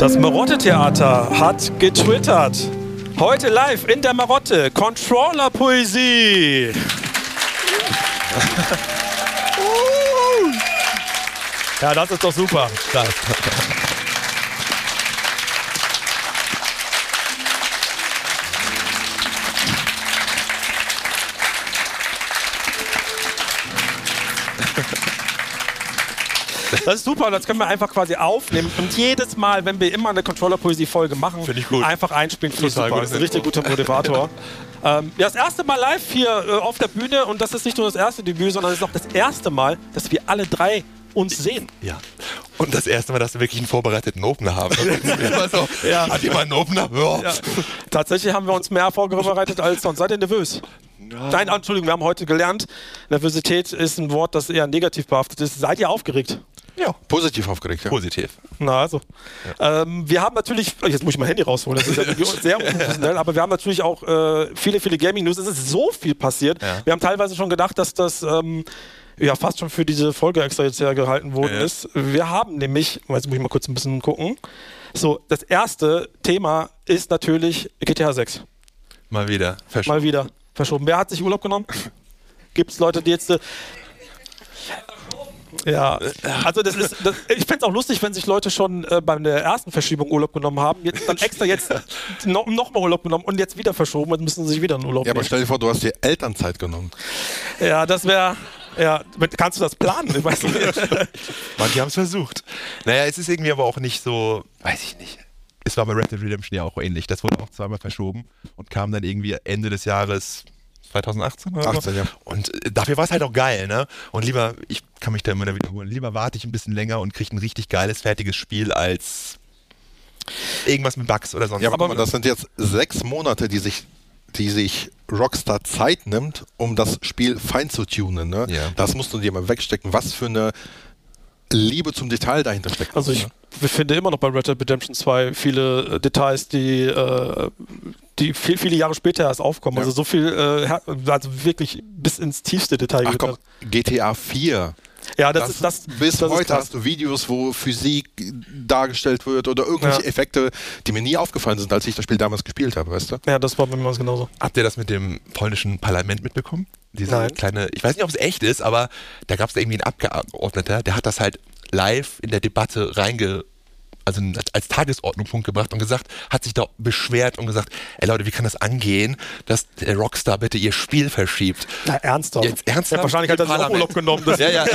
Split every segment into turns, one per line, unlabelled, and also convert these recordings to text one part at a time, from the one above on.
Das Marotte-Theater hat getwittert. Heute live in der Marotte. Controller-Poesie. Ja, das ist doch super. Das ist super, das können wir einfach quasi aufnehmen und jedes Mal, wenn wir immer eine Controller-Poesie-Folge machen, einfach einspielen. Finde ich super. Das ist ein richtig guter Motivator. Ja, das erste Mal live hier auf der Bühne und das ist nicht nur das erste Debüt, sondern es ist auch das erste Mal, dass wir alle drei uns sehen.
Ja. Und das erste Mal, dass wir wirklich einen vorbereiteten Opener haben. So,
ja.
Hat jemand einen Opener? Ja.
Ja. Tatsächlich haben wir uns mehr vorbereitet als sonst. Seid ihr nervös? Ja. Nein, Entschuldigung, wir haben heute gelernt, Nervosität ist ein Wort, das eher negativ behaftet ist. Seid ihr aufgeregt?
Ja, positiv aufgeregt. Ja. Positiv.
Na also. Ja. Wir haben natürlich, jetzt muss ich mein Handy rausholen, das ist ja sehr unprofessionell, aber wir haben natürlich auch viele Gaming-News. Es ist so viel passiert. Ja. Wir haben teilweise schon gedacht, dass das ja fast schon für diese Folge extra jetzt hergehalten worden ist. Wir haben nämlich, jetzt muss ich mal kurz ein bisschen gucken. So, das erste Thema ist natürlich GTA 6.
Mal wieder
verschoben. Wer hat sich Urlaub genommen? Gibt es Leute, die jetzt... Ja, also ich fände es auch lustig, wenn sich Leute schon bei der ersten Verschiebung Urlaub genommen haben, jetzt dann extra jetzt nochmal Urlaub genommen und jetzt wieder verschoben und müssen sich wieder einen Urlaub nehmen.
Ja, aber stell dir vor, du hast dir Elternzeit genommen.
Ja, das wäre... Ja, kannst du das planen? Ich weiß nicht.
Manche haben es versucht. Naja, es ist irgendwie aber auch nicht so, weiß ich nicht. Es war bei Red Dead Redemption ja auch ähnlich. Das wurde auch zweimal verschoben und kam dann irgendwie Ende des Jahres 2018 oder 18, so. Ja. Und dafür war es halt auch geil, ne? Und lieber, ich kann mich da immer wiederholen, lieber warte ich ein bisschen länger und kriege ein richtig geiles, fertiges Spiel als irgendwas mit Bugs oder sonst.
Ja, aber das sind jetzt 6 Monate, die sich Rockstar Zeit nimmt, um das Spiel fein zu tunen. Ne? Ja. Das musst du dir mal wegstecken, was für eine Liebe zum Detail dahinter steckt.
Also ich finde immer noch bei Red Dead Redemption 2 viele Details, die viele Jahre später erst aufkommen. Ja. Also so viel, also wirklich bis ins tiefste Detail.
Ach komm, GTA 4.
Ja,
bis heute hast du Videos, wo Physik dargestellt wird oder irgendwelche Effekte, die mir nie aufgefallen sind, als ich das Spiel damals gespielt habe, weißt du?
Ja, das war bei mir genauso.
Habt ihr das mit dem polnischen Parlament mitbekommen? Diese kleine, ich weiß nicht, ob es echt ist, aber da gab es irgendwie einen Abgeordneter, der hat das halt live in der Debatte also als Tagesordnungspunkt gebracht und gesagt, hat sich da beschwert und gesagt, ey Leute, wie kann das angehen, dass der Rockstar bitte ihr Spiel verschiebt?
Na, ernsthaft?
Jetzt ernsthaft?
Ja, wahrscheinlich hat er sich auch Urlaub genommen.
Ja.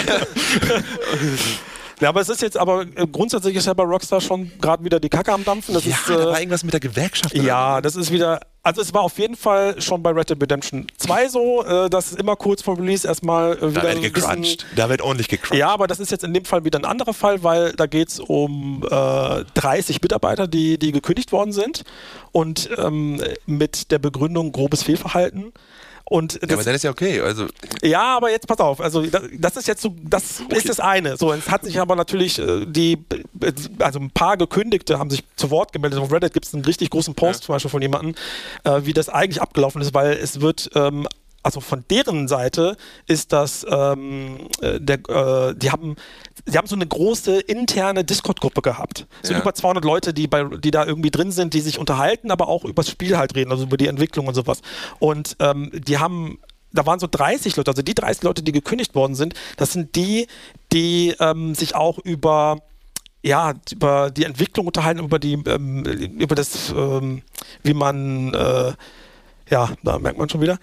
Ja, aber es ist jetzt, grundsätzlich ist ja bei Rockstar schon gerade wieder die Kacke am Dampfen. Das ist,
da war irgendwas mit der Gewerkschaft.
Ja, das ist wieder, also es war auf jeden Fall schon bei Red Dead Redemption 2 so, dass es immer kurz vor Release erstmal wieder
da wird gecrunched. Da wird ordentlich gecrunched.
Ja, aber das ist jetzt in dem Fall wieder ein anderer Fall, weil da geht es um 30 Mitarbeiter, die gekündigt worden sind und mit der Begründung grobes Fehlverhalten. Und
aber dann ist ja okay. Also
ja, aber jetzt pass auf, also das ist jetzt so, das ist das eine. So, es hat sich aber natürlich also ein paar Gekündigte haben sich zu Wort gemeldet. Auf Reddit gibt es einen richtig großen Post zum Beispiel von jemandem, wie das eigentlich abgelaufen ist, weil es wird also von deren Seite ist das, die haben so eine große interne Discord-Gruppe gehabt. So über 200 Leute, die da irgendwie drin sind, die sich unterhalten, aber auch über das Spiel halt reden, also über die Entwicklung und sowas. Und da waren so 30 Leute, also die 30 Leute, die gekündigt worden sind, das sind die sich auch über die Entwicklung unterhalten, über das, wie man ja, da merkt man schon wieder.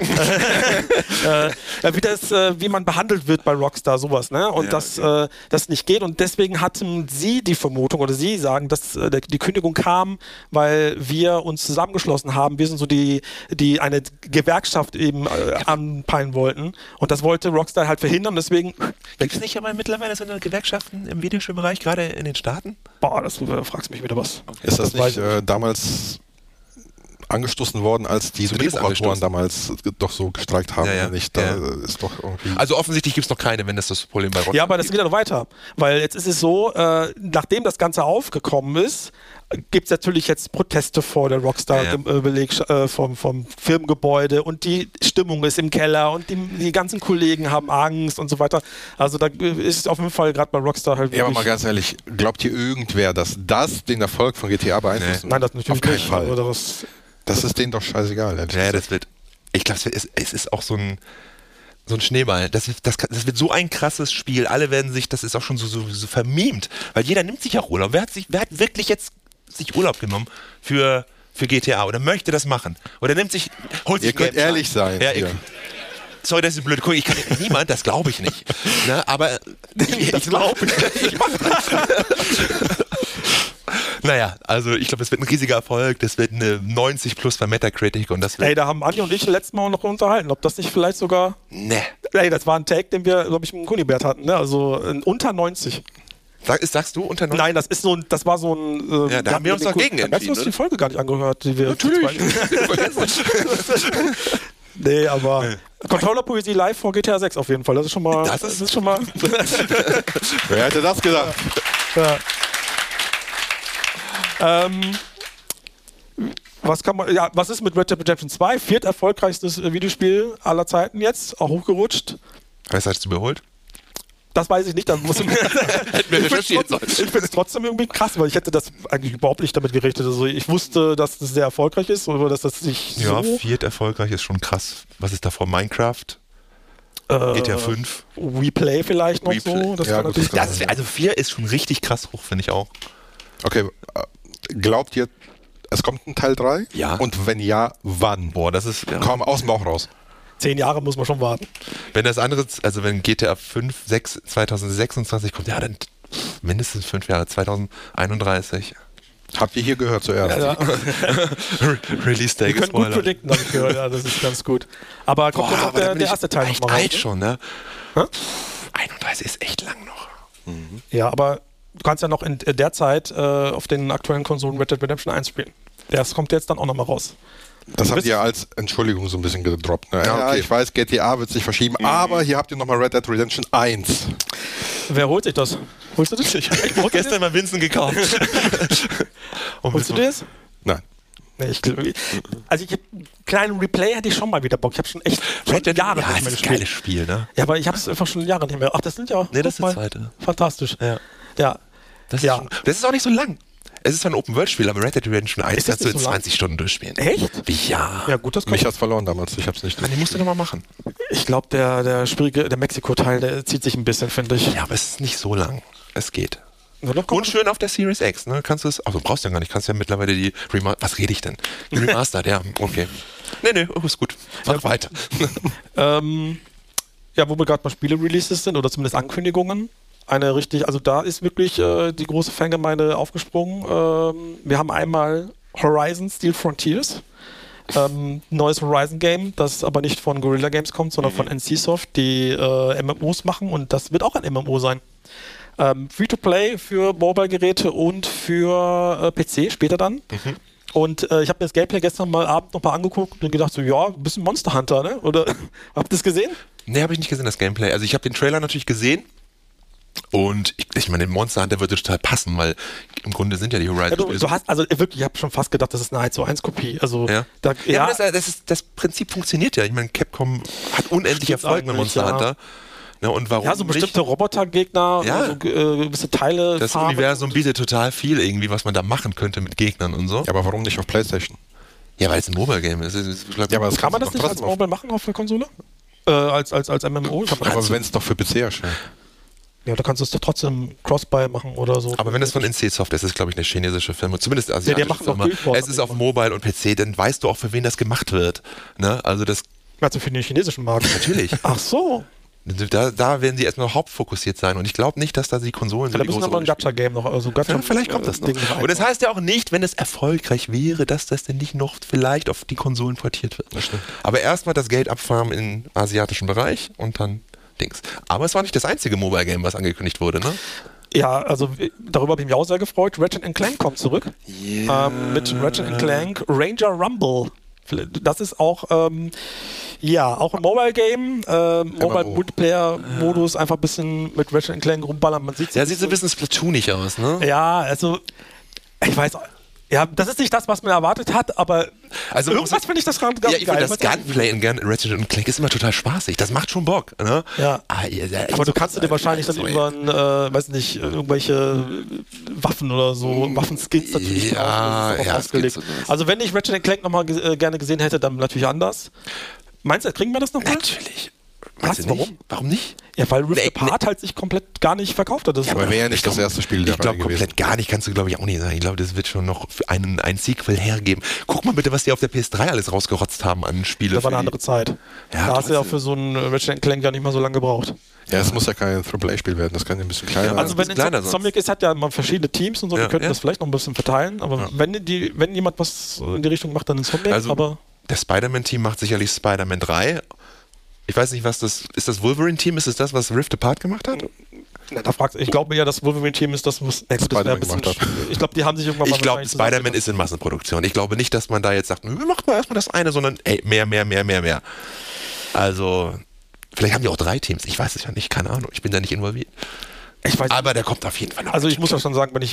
Wie man behandelt wird bei Rockstar, sowas, ne? Und das nicht geht. Und deswegen hatten sie die Vermutung, oder sie sagen, dass die Kündigung kam, weil wir uns zusammengeschlossen haben. Wir sind so die eine Gewerkschaft eben anpeilen wollten. Und das wollte Rockstar halt verhindern. Deswegen.
Gibt es nicht aber mittlerweile so eine Gewerkschaften im Videospielbereich, gerade in den Staaten?
Boah, das fragst du mich wieder was.
Okay. Ist das nicht damals angestoßen worden, als die Drehbuchautoren damals doch so gestreikt haben. Ist doch irgendwie
also offensichtlich gibt es noch keine, wenn das Problem bei Rockstar
Ja, aber das geht ja noch weiter. Weil jetzt ist es so, nachdem das Ganze aufgekommen ist, gibt es natürlich jetzt Proteste vor der Rockstar-Beleg vom Firmengebäude und die Stimmung ist im Keller und die ganzen Kollegen haben Angst und so weiter. Also da ist auf jeden Fall gerade bei Rockstar halt
Ja, aber mal ganz ehrlich, glaubt hier irgendwer, dass das den Erfolg von GTA beeinflusst?
Nein, das natürlich
auf keinen
nicht.
Fall.
Oder
das ist denen doch scheißegal.
Ja, ich glaube, es ist auch so ein Schneeball. Das wird so ein krasses Spiel. Alle werden sich, das ist auch schon so vermemt, weil jeder nimmt sich auch Urlaub. Wer hat wirklich jetzt sich Urlaub genommen für GTA oder möchte das machen? Oder holt sich
Ihr könnt ehrlich sein.
Ja, sorry, das ist blöd. Guck, niemand, das glaube ich nicht. Ne? Aber
das glaube ich.
Ich mache das. Naja, also ich glaube, das wird ein riesiger Erfolg. Das wird eine 90 plus bei Metacritic und das wird.
Ey, da haben Andi und ich letztes Mal auch noch unterhalten, ob das nicht vielleicht sogar.
Ne.
Ey, das war ein Take, den wir, glaube ich, mit dem Kunibert hatten, ne? Also unter 90.
Sagst du unter 90?
Nein, das war so ein.
Ja, da haben wir uns dagegen entschieden.
Hast du uns die Folge gar nicht angehört, die wir.
Natürlich.
Nee, aber Controller-Poesie live vor GTA 6 auf jeden Fall. Das ist schon mal.
Das ist schon mal.
Wer hätte das gedacht?
Ja. Was ist mit Red Dead Redemption 2? Vierterfolgreichstes Videospiel aller Zeiten jetzt, auch hochgerutscht.
Was hast du überholt?
Das weiß ich nicht, dann muss ich
recherchieren sollen.
Ich finde es trotzdem irgendwie krass, weil ich hätte das eigentlich überhaupt nicht damit gerechnet. Also ich wusste, dass das sehr erfolgreich ist, oder dass das sich
ja,
so...
vierterfolgreich ist schon krass. Was ist davor? Minecraft? GTA 5?
Replay vielleicht noch so. Das
ja,
kann natürlich
also 4 ist schon richtig krass hoch, finde ich auch.
Okay, glaubt ihr, es kommt ein Teil 3?
Ja.
Und wenn ja, wann?
Boah, das ist... Ja.
Komm, aus dem Bauch raus.
10 Jahre muss man schon warten.
Wenn das andere, also wenn GTA 5, 6, 2026 kommt, ja, dann mindestens 5 Jahre, 2031.
Habt ihr hier gehört zuerst?
Ja.
Release Day.
Wir können gut predikten, habe ich gehört. Ja, das ist ganz gut. Aber kommt jetzt noch der erste Teil
echt
noch mal
alt
raus?
schon, ne?
Hä?
31 ist echt lang noch.
Mhm.
Ja, aber du kannst ja noch in der Zeit auf den aktuellen Konsolen Red Dead Redemption 1 spielen. Das kommt jetzt dann auch nochmal raus.
Das habt ihr als Entschuldigung so ein bisschen gedroppt. Ne?
Ja, okay.
Ich weiß, GTA wird sich verschieben, aber hier habt ihr nochmal Red Dead Redemption 1.
Wer holt sich das? Holst du das?
Ich habe gestern mal Vincent gekauft.
Holst du das?
Nein.
Nee, also ich einen kleinen Replay hätte ich schon mal wieder Bock. Ich habe schon echt Jahre
ja,
nicht mehr
das ist ein
gespielt.
geiles Spiel, ne?
Ja, aber ich habe es einfach schon Jahre nicht mehr. Ach, das sind ja...
Nee, das ist
mal,
das zweite.
Fantastisch.
Ja. Das ist,
Ja.
das ist auch nicht so lang. Es ist zwar ein Open-World-Spiel, aber Red Dead Redemption 1
Ist das
kannst du in
nicht so lang?
20 Stunden durchspielen.
Echt?
Ja.
Ja, gut, das kommt.
Mich hat's verloren damals, ich hab's nicht.
Den musst du nochmal machen.
Ich glaube, der Mexiko-Teil, der zieht sich ein bisschen, finde ich.
Ja, aber es ist nicht so lang. Es geht.
Ja, doch, komm.
Und schön auf der Series X, ne? Kannst du es. Also brauchst du ja gar nicht, kannst ja mittlerweile die Remastered. Was rede ich denn? Die Remastered, ja, okay. Nee, ist gut. Mach weiter.
Ja, wo wir gerade mal Spiele-Releases sind, oder zumindest Ankündigungen. Also da ist wirklich die große Fangemeinde aufgesprungen. Wir haben einmal Horizon Steel Frontiers. Neues Horizon-Game, das aber nicht von Guerrilla Games kommt, sondern von NCSoft, die MMOs machen, und das wird auch ein MMO sein. Free-to-Play für Mobile-Geräte und für PC später dann. Und ich habe mir das Gameplay gestern mal Abend nochmal angeguckt und gedacht so, ja, ein bisschen Monster Hunter, ne? Oder habt ihr das gesehen?
Nee, habe ich nicht gesehen, das Gameplay. Also ich habe den Trailer natürlich gesehen. Und ich meine, den Monster Hunter würde total passen, weil im Grunde sind ja die Horizon.
Ja, du hast, also wirklich, ich habe schon fast gedacht, das ist eine 1:1-Kopie. Also,
ja.
Ja,
aber das Prinzip funktioniert ja. Ich meine, Capcom hat unendlich Erfolg mit Monster Hunter. Ja, und warum
so bestimmte Robotergegner, so gewisse Teile.
Das Universum bietet total viel irgendwie, was man da machen könnte mit Gegnern und so.
Ja, aber warum nicht auf PlayStation?
Ja, weil es ein Mobile-Game ist.
Ja, aber
kann man das nicht als Mobile machen auf der Konsole? Als MMO?
Aber wenn es doch für PC erscheint.
Ja, da kannst du es doch trotzdem Cross-Buy machen oder so.
Aber wenn es von NCSoft ist, ist glaube ich eine chinesische Firma, zumindest asiatische Firma. Es ist auf Mobile und PC, dann weißt du auch, für wen das gemacht wird. Ne? Also das.
Also für den chinesischen Markt?
Natürlich.
Ach so.
Da werden sie erstmal hauptfokussiert sein und ich glaube nicht, dass da die Konsolen
so die große Rolle spielen. Da müssen wir mal ein Gacha-Game noch, also Gacha
vielleicht kommt das noch. Und das heißt ja auch nicht, wenn es erfolgreich wäre, dass das denn nicht noch vielleicht auf die Konsolen portiert wird. Aber erstmal das Geld abfarmen im asiatischen Bereich und dann Dings. Aber es war nicht das einzige Mobile-Game, was angekündigt wurde, ne?
Ja, also darüber habe ich mich auch sehr gefreut. Ratchet & Clank kommt zurück.
Yeah.
Mit Ratchet & Clank Ranger Rumble. Das ist auch, auch ein Mobile-Game, Mobile-Multiplayer-Modus, einfach ein bisschen mit Ratchet & Clank rumballern. Man sieht's
Ja, sieht so ein bisschen splatoonig aus, ne?
Ja, also, ich weiß, ja, das ist nicht das, was man erwartet hat, aber
also
irgendwas finde ich das gerade ganz
geil. Ja, ich finde das Gunplay in Ratchet & Clank ist immer total spaßig. Das macht schon Bock, ne?
Ja. Aber du kannst dir wahrscheinlich dann über weiß nicht, irgendwelche Waffen oder so, Waffenskins natürlich ausgelegt. Also wenn ich Ratchet & Clank nochmal gerne gesehen hätte, dann natürlich anders. Meinst du, kriegen wir das nochmal?
Natürlich.
Was? Warum?
Warum nicht?
Ja, weil Rift Apart halt sich komplett gar nicht verkauft hat. Das
aber wäre ja nicht das erste Spiel der
Ich glaube, komplett gar nicht kannst du, glaube ich, auch nicht sagen. Ich glaube, das wird schon noch ein Sequel hergeben. Guck mal bitte, was die auf der PS3 alles rausgerotzt haben an Spielen.
Das war eine andere Zeit.
Ja,
da hast du ja auch für so ein Ratchet & Clank ja nicht mal so lange gebraucht.
Ja, es muss ja kein AAA-Spiel werden, das kann ja ein bisschen kleiner sein.
Also wenn Insomniac ist, hat ja mal verschiedene Teams und so, wir könnten das vielleicht noch ein bisschen verteilen, aber wenn jemand was in die Richtung macht, dann Insomniac.
Also
aber
der Spider-Man-Team macht sicherlich Spider-Man 3. Ich weiß nicht, ist das Wolverine-Team? Ist es das, was Rift Apart gemacht hat?
Ich glaube ja, das Wolverine-Team ist das, was
Spider-Man gemacht hat.
Ich glaube, die haben sich irgendwann mal...
Ich glaube, Spider-Man ist in Massenproduktion. Ich glaube nicht, dass man da jetzt sagt, wir machen mal erstmal das eine, sondern mehr. Also, vielleicht haben die auch 3 Teams. Ich weiß es ja nicht, keine Ahnung. Ich bin da nicht involviert. Aber der kommt auf jeden Fall noch.
Also ich muss ja schon sagen, wenn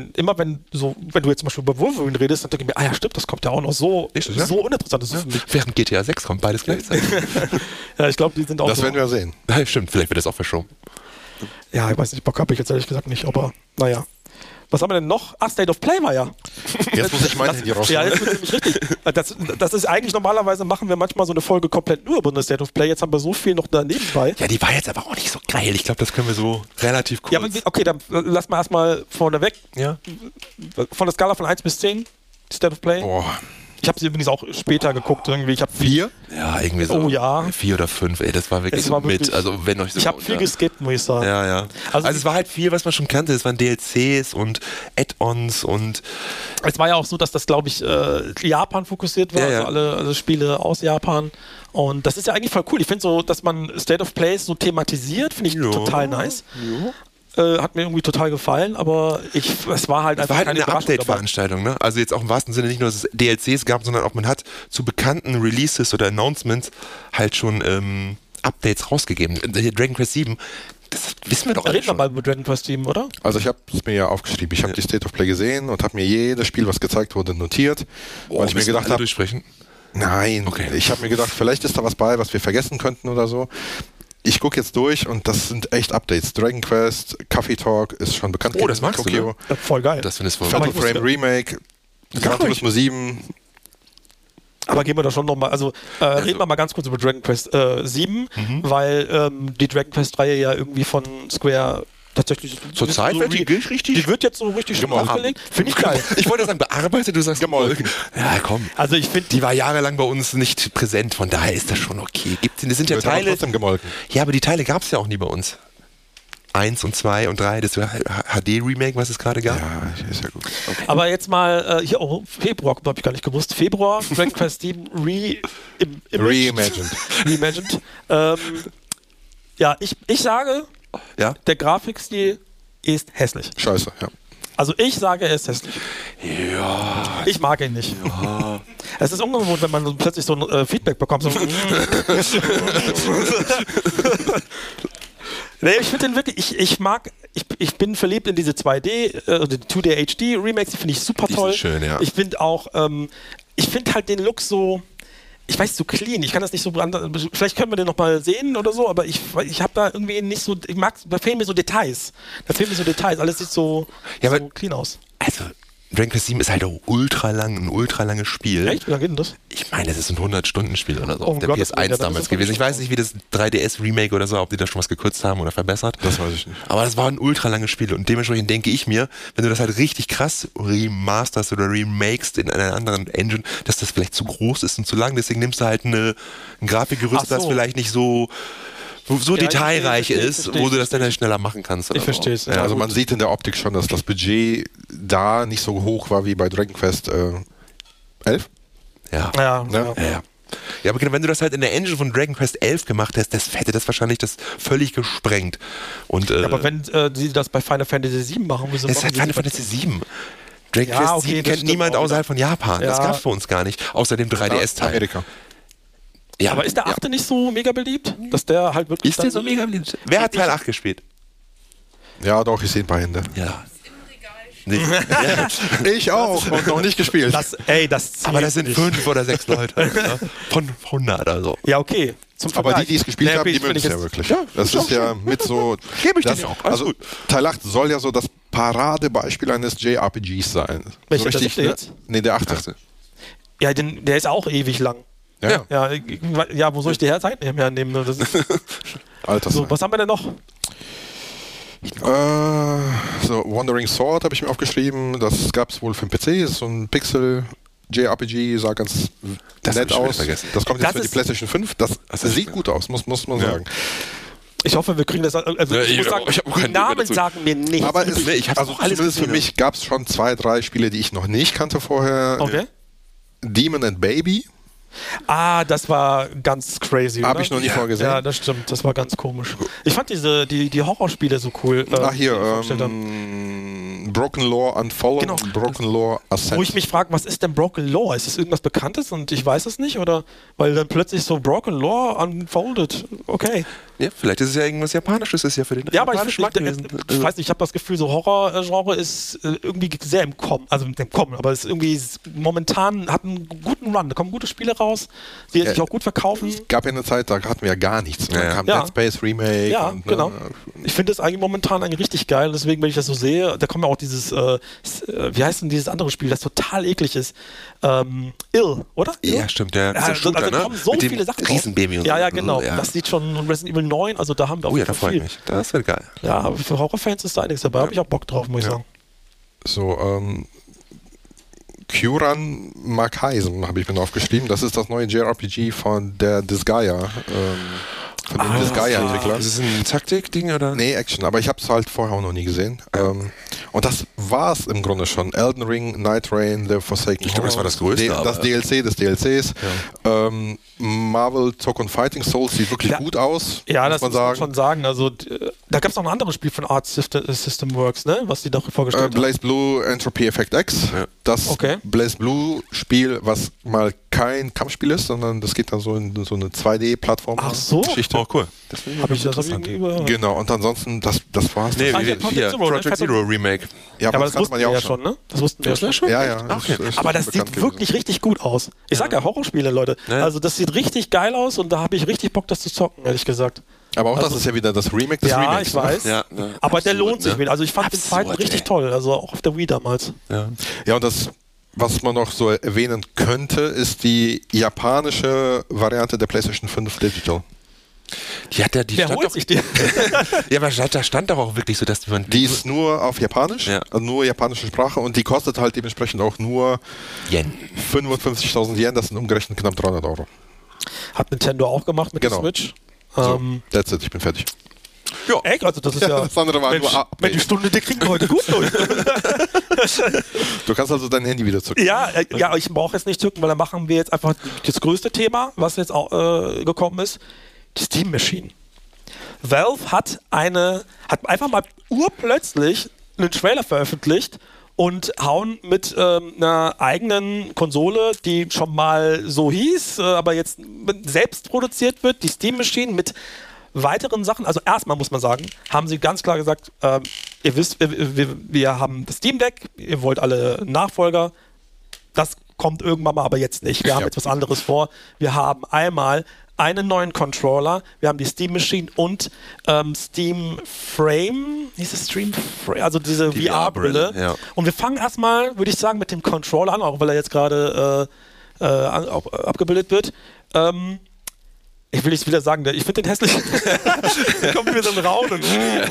du jetzt zum Beispiel über Wolverine redest, dann denke ich mir, ja stimmt, das kommt ja auch noch so uninteressant. Das ist
während GTA 6 kommt beides gleichzeitig.
Ja, ich glaube, die sind auch
das werden wir sehen.
Ja, stimmt, vielleicht wird das auch verschoben.
Ja, ich weiß nicht, Bock habe ich jetzt ehrlich gesagt nicht, aber naja. Was haben wir denn noch? State of Play war ja.
Jetzt muss ich mein Handy raus.
Ja, jetzt wird nämlich richtig. Das ist eigentlich normalerweise machen wir manchmal so eine Folge komplett nur über das State of Play. Jetzt haben wir so viel noch daneben bei.
Ja, die war jetzt aber auch nicht so geil. Ich glaube, das können wir so relativ kurz.
Ja, aber okay, dann lass mal erstmal vorneweg.
Ja.
Von der Skala von 1 bis 10, State of Play.
Boah.
Ich habe sie übrigens auch später geguckt. Irgendwie. Ich habe
4?
Ja, irgendwie so.
Oh ja.
4 oder 5, ey, das war wirklich mit. Also, wenn euch so
ich habe viel geskippt, muss ich sagen.
Ja. Also es war halt viel, was man schon kannte. Es waren DLCs und Add-ons und.
Es war ja auch so, dass das, glaube ich, Japan fokussiert war.
Ja.
Also alle Spiele aus Japan. Und das ist ja eigentlich voll cool. Ich finde so, dass man State of Play so thematisiert, finde ich total nice. Jo. Hat mir irgendwie total gefallen, aber es war halt einfach
eine Update-Veranstaltung, ne? Also jetzt auch im wahrsten Sinne nicht nur, dass es DLCs gab, sondern auch man hat zu bekannten Releases oder Announcements halt schon Updates rausgegeben. Dragon Quest 7, das wissen wir doch alle schon.
Reden wir mal über Dragon Quest 7, oder?
Also ich habe es mir ja aufgeschrieben. Ich habe die State of Play gesehen und habe mir jedes Spiel, was gezeigt wurde, notiert. Weil ich mir gedacht habe...
durchsprechen?
Nein, okay. Ich habe mir gedacht, vielleicht ist da was bei, was wir vergessen könnten oder so. Ich gucke jetzt durch und das sind echt Updates. Dragon Quest, Coffee Talk ist schon bekannt.
Oh, das magst
Tokyo.
du, ne?
Ja, voll geil.
Das findest du voll
Fatal Frame Remake, Gran Turismo 7.
Aber gehen wir da schon nochmal, also reden wir mal ganz kurz über Dragon Quest 7, weil die Dragon Quest-Reihe ja irgendwie von Square tatsächlich
zur Zeit wird die richtig.
Die wird jetzt so richtig schön aufgelegt. Finde ich geil.
Ich wollte sagen, bearbeitet, du sagst gemolken. Ja, komm.
Also ich finde,
die war jahrelang bei uns nicht präsent, von daher ist das schon okay. Das sind ja Teile.
Trotzdem gemolken.
Ja, aber die Teile gab es ja auch nie bei uns. 1 und 2 und 3, das HD-Remake, was es gerade gab.
Ja, ist ja gut.
Okay. Aber jetzt mal, Februar, habe ich gar nicht gewusst. Februar, Dragon Quest 7
Reimagined.
Ja, ich sage, der Grafikstil ist hässlich.
Scheiße, ja.
Also ich sage, er ist hässlich.
Ja.
Ich mag ihn nicht. Ja. Es ist ungewohnt, wenn man so plötzlich so ein Feedback bekommt. So nee, ich finde den wirklich, ich bin verliebt in diese 2D, 2D HD Remakes, die finde ich super toll.
Die sind schön, ja.
Ich finde auch, ich finde halt den Look so, ich weiß, so clean. Ich kann das nicht so, vielleicht können wir den nochmal sehen oder so, aber ich habe da irgendwie nicht so, da fehlen mir so Details. Alles sieht so clean aus.
Also, Dragon Quest 7 ist halt auch ein ultralanges Spiel.
Echt? Wie lange geht denn das?
Ich meine, das ist ein 100-Stunden-Spiel oder so.
Oh,
auf der PS1 damals gewesen. Ich weiß nicht, wie das 3DS-Remake oder so, ob die da schon was gekürzt haben oder verbessert.
Das weiß ich nicht.
Aber das war ein ultralanges Spiel und dementsprechend denke ich mir, wenn du das halt richtig krass remasterst oder remakest in einer anderen Engine, dass das vielleicht zu groß ist und zu lang. Deswegen nimmst du halt ein Grafikgerüst, das vielleicht nicht so detailreich ist, wo du das dann halt schneller machen kannst.
Ich verstehe es.
Ja, also man sieht in der Optik schon, dass das Budget da nicht so hoch war wie bei Dragon Quest 11.
Ja. Ja, aber wenn du das halt in der Engine von Dragon Quest 11 gemacht hast, das hätte das wahrscheinlich das völlig gesprengt. Und,
aber wenn sie das bei Final Fantasy 7 machen, wieso
das ist
machen
halt Final Fantasy 7. Dragon
Ja,
Quest
okay,
7
das
kennt
stimmt
niemand
auch
außerhalb von Japan. Das
Ja.
gab es für uns gar nicht, außer dem 3DS-Teil.
Amerika.
Ja,
Aber ist der 8. nicht so mega beliebt? Dass der halt wirklich.
ist der so mega beliebt? Wer hat Teil 8 gespielt?
Ja, doch, ich sehe ein paar Hände.
Ja.
Ich auch und noch nicht gespielt.
Das
Aber das sind 5 oder 6 Leute. Ne? Von 100 also.
Ja, okay. Zum
Aber
Vergleich.
die es gespielt
Nee,
haben,
okay,
die
das
mögen es
finde
ja
ich
wirklich.
Ja,
Das
ist auch
ist ja mit so...
Gebe ich
das,
dir auch. Alles
also
gut.
Teil 8 soll ja so das Paradebeispiel eines JRPGs sein.
Welcher,
so
der
richtig,
7. jetzt?
Nee, der 8.
Ja, der ist auch ewig lang.
Ja,
Ja, wo soll ich die Zeit hernehmen? Das ist,
Alters.
so, was haben wir denn noch?
So, Wandering Sword habe ich mir aufgeschrieben. Das gab es wohl für den PC. Das ist so ein Pixel JRPG, sah ganz
Das hab
nett
ich schon
aus.
vergessen.
Das kommt jetzt
Das
für die
ist-
PlayStation 5. Das sieht gut aus, muss man sagen.
Ich hoffe, wir kriegen das. Also,
Ja,
ich muss
ich-
sagen,
ich hab
die
keinen Bock
Namen
dazu.
sagen mir nichts.
Aber
Nee, ich hab's
also
auch alles
zumindest für
gesehen,
mich gab es schon 2, 3 Spiele, die ich noch nicht kannte vorher.
Okay.
Demon and Baby.
Das war ganz crazy.
Hab
oder?
ich noch nie vorgesehen.
Ja, das stimmt. Das war ganz komisch. Ich fand die Horrorspiele so cool.
Hier,
die sie vorgestellt haben.
Broken Lore Unfollowed
Genau.
und Broken Lore Ascent.
Wo ich mich frage, was ist denn Broken Lore? Ist das irgendwas Bekanntes und ich weiß es nicht? Oder weil dann plötzlich so Broken Lore unfolded. Okay.
Ja, vielleicht ist es ja irgendwas Japanisches, ist ja für den
Ja, aber
japanischen Markt gewesen.
ich weiß nicht, ich habe das Gefühl, so Horror-Genre ist irgendwie sehr im Kommen. Also im Kommen, aber es ist irgendwie momentan hat einen guten Run. Da kommen gute Spiele raus, die sich auch gut verkaufen.
Es gab ja eine Zeit, da hatten wir ja gar nichts. Da kam
Ja.
Dead Space Remake.
Ja,
und,
genau. Ich finde das eigentlich momentan eigentlich richtig geil. Deswegen, wenn ich das so sehe, da kommt ja auch dieses, wie heißt denn dieses andere Spiel, das total eklig ist? Ill, oder?
Ja, stimmt, ja.
Also,
Dieser Shooter,
da
ne?
kommen so
Mit dem
viele Sachen
Riesenbaby und
Ja,
so.
ja, genau.
Ja.
Das sieht schon Resident Evil 9, also da haben wir
Oh ja,
auf
da
jeden
freue
Fall
ich mich. Das wird geil.
Ja, aber für Horrorfans ist da einiges dabei. Habe ich auch Bock drauf, muss ich sagen.
So, Kyuran Makaisen habe ich mir noch aufgeschrieben. Das ist das neue JRPG von der Disgaea. Von dem Disgaea-Entwickler.
Ist es ein Taktik-Ding oder?
Nee, Action, aber ich habe es halt vorher auch noch nie gesehen. Und das war es im Grunde schon. Elden Ring, Night Rain, The Forsaken
Ich glaube, das war das Größte,
Das
aber-
DLC des DLCs. Marvel Token Fighting Souls sieht wirklich
Ja.
gut aus,
Ja,
muss
das
man
muss man
sagen.
schon sagen. Also, da gab es noch ein anderes Spiel von Art System Works, ne? Was die da vorgestellt haben.
Blaze Blue Entropy Effect X.
Ja.
Das
Okay.
Blaze Blue Spiel, was mal kein Kampfspiel ist, sondern das geht dann so in so eine 2D-Plattform.
Ach so?
Geschichte.
Oh, cool.
Das hab ich irgendwie überhört.
Genau, und ansonsten, das war's.
Nee,
Ah,
wie,
ja, Project
hier,
Zero, ne?
Project Zero Remake.
Ja,
aber das
kannte
wussten wir ja schon, ne? Das wussten wir ja schon.
Ja, ja.
Okay.
ist
Aber das
bekannt
sieht
gewesen.
wirklich richtig gut aus. Ich sag ja, Horrorspiele, Leute.
Ja.
Also das sieht richtig geil aus und da habe ich richtig Bock, das zu zocken, ehrlich gesagt.
Aber auch
Also-
das ist ja wieder das Remake des
Ja,
Remakes.
ich weiß.
Ja,
Aber der
absurd,
lohnt sich
ne?
wieder. Also ich fand den
Absurd,
zweiten richtig
ey.
toll. Also auch auf der Wii damals.
Ja.
Ja, und das, was man noch so erwähnen könnte, ist die japanische Variante der PlayStation 5 Digital.
Die hat ja, die
Wer
stand
holt
doch,
sich die?
ja, aber da stand doch auch wirklich so, dass man
Die ist nur auf Japanisch,
Ja.
also nur japanische Sprache und die kostet halt dementsprechend auch nur
Yen.
55.000 Yen, das sind umgerechnet knapp 300 Euro.
Hat Nintendo auch gemacht mit
Genau.
der Switch.
So, that's it, ich bin fertig.
Echt? Also das ist ja...
Das andere war
Mensch,
nur
Mensch, die Stunde, die kriegen wir heute gut durch.
Du kannst also dein Handy wieder zücken.
Ja, ich brauche jetzt nicht zücken, weil da machen wir jetzt einfach das größte Thema, was jetzt auch gekommen ist, die Steam Machine. Valve hat einfach mal urplötzlich einen Trailer veröffentlicht und hauen mit einer eigenen Konsole, die schon mal so hieß, aber jetzt selbst produziert wird, die Steam Machine mit weiteren Sachen. Also erstmal muss man sagen, haben sie ganz klar gesagt, ihr wisst, wir haben das Steam Deck, ihr wollt alle Nachfolger, das kommt irgendwann mal, aber jetzt nicht. Wir haben jetzt was anderes vor. Wir haben einmal einen neuen Controller, wir haben die Steam Machine und Steam Frame, hieß es Steam Frame, also diese
Die
VR-Brille.
ja.
Und wir fangen erstmal, würde ich sagen, mit dem Controller an, auch weil er jetzt gerade abgebildet wird. Ich will nicht wieder sagen, ich finde den hässlich. Da kommt mir so ein Raunen.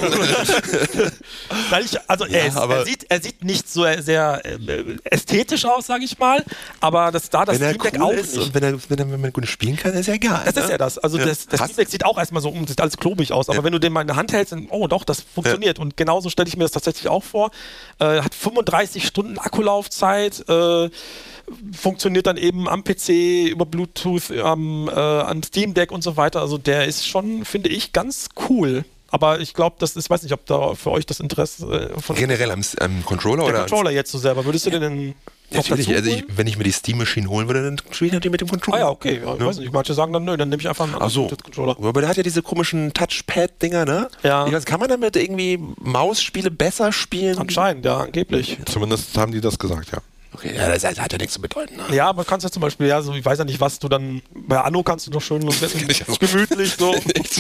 Er sieht nicht so sehr ästhetisch aus, sage ich mal, aber das Steam Deck
cool
auch
ist
nicht.
Und wenn man gut spielen kann, ist ja egal.
Das ist ja das. Also das Steam Deck sieht auch erstmal so, sieht alles klobig aus, aber wenn du den mal in der Hand hältst, dann, oh doch, das funktioniert. Und genauso stelle ich mir das tatsächlich auch vor. Hat 35 Stunden Akkulaufzeit, funktioniert dann eben am PC, über Bluetooth, am Steam Deck und so weiter. Also der ist schon, finde ich, ganz cool. Aber ich glaube, ich weiß nicht, ob da für euch das Interesse von...
Generell am Controller oder...
Der Controller jetzt so selber. Würdest du den
Natürlich, also wenn ich mir die Steam Machine holen würde, dann spiele ich die mit dem Controller.
Ah ja, okay. Ja, ich weiß nicht, manche sagen dann, nö, dann nehme ich einfach einen anderen Controller.
Aber der hat ja diese komischen Touchpad-Dinger, ne?
Ja.
Ich weiß, kann man damit irgendwie Mausspiele besser spielen?
Anscheinend, ja, angeblich.
Zumindest haben die das gesagt, ja.
Okay, ja, das hat ja nichts zu bedeuten. Ne?
Ja, man kann es ja zum Beispiel, ich weiß ja nicht, was du dann, bei Anno kannst du doch schön gemütlich so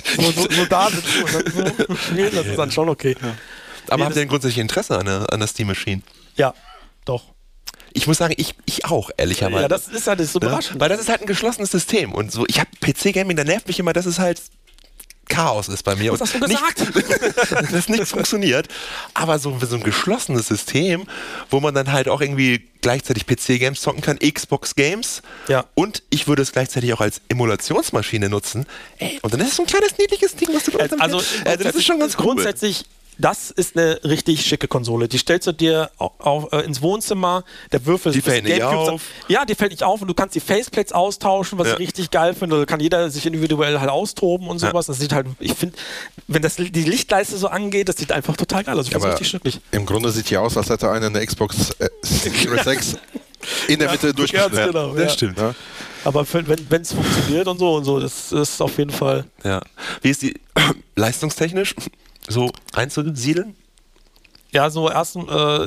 da sitzen und dann so spielen, das ist dann schon okay. Ja.
Aber habt ihr denn grundsätzlich Interesse an der Steam Machine?
Ja, doch.
Ich muss sagen, ich auch, ehrlicherweise.
Ja, das ist halt so überraschend.
Weil das ist halt ein geschlossenes System. Und so, ich habe PC-Gaming, da nervt mich immer, dass es halt Chaos ist bei mir.
Was hast du gesagt?
Dass nichts funktioniert. Aber so ein geschlossenes System, wo man dann halt auch irgendwie gleichzeitig PC-Games zocken kann, Xbox-Games.
Ja.
Und ich würde es gleichzeitig auch als Emulationsmaschine nutzen. Und dann ist es so ein kleines, niedliches Ding, was du
also
das ist schon ganz cool.
Grundsätzlich, das ist eine richtig schicke Konsole. Die stellst du dir ins Wohnzimmer, der Würfel...
Die fällt nicht auf.
Ja, die fällt nicht auf und du kannst die Faceplates austauschen, was ich richtig geil finde. Da kann jeder sich individuell halt austoben und sowas. Das sieht halt, ich finde, wenn das die Lichtleiste so angeht, das sieht einfach total geil aus. Ich finde es richtig schnucklig.
Im Grunde sieht die aus, als hätte einer eine Xbox Series X in der Mitte durchgeschnitten.
Ja, genau,
das stimmt. Ja.
Aber wenn es funktioniert und so, das ist auf jeden Fall...
Ja. Wie ist die leistungstechnisch so einzusiedeln?
Ja, so erstens,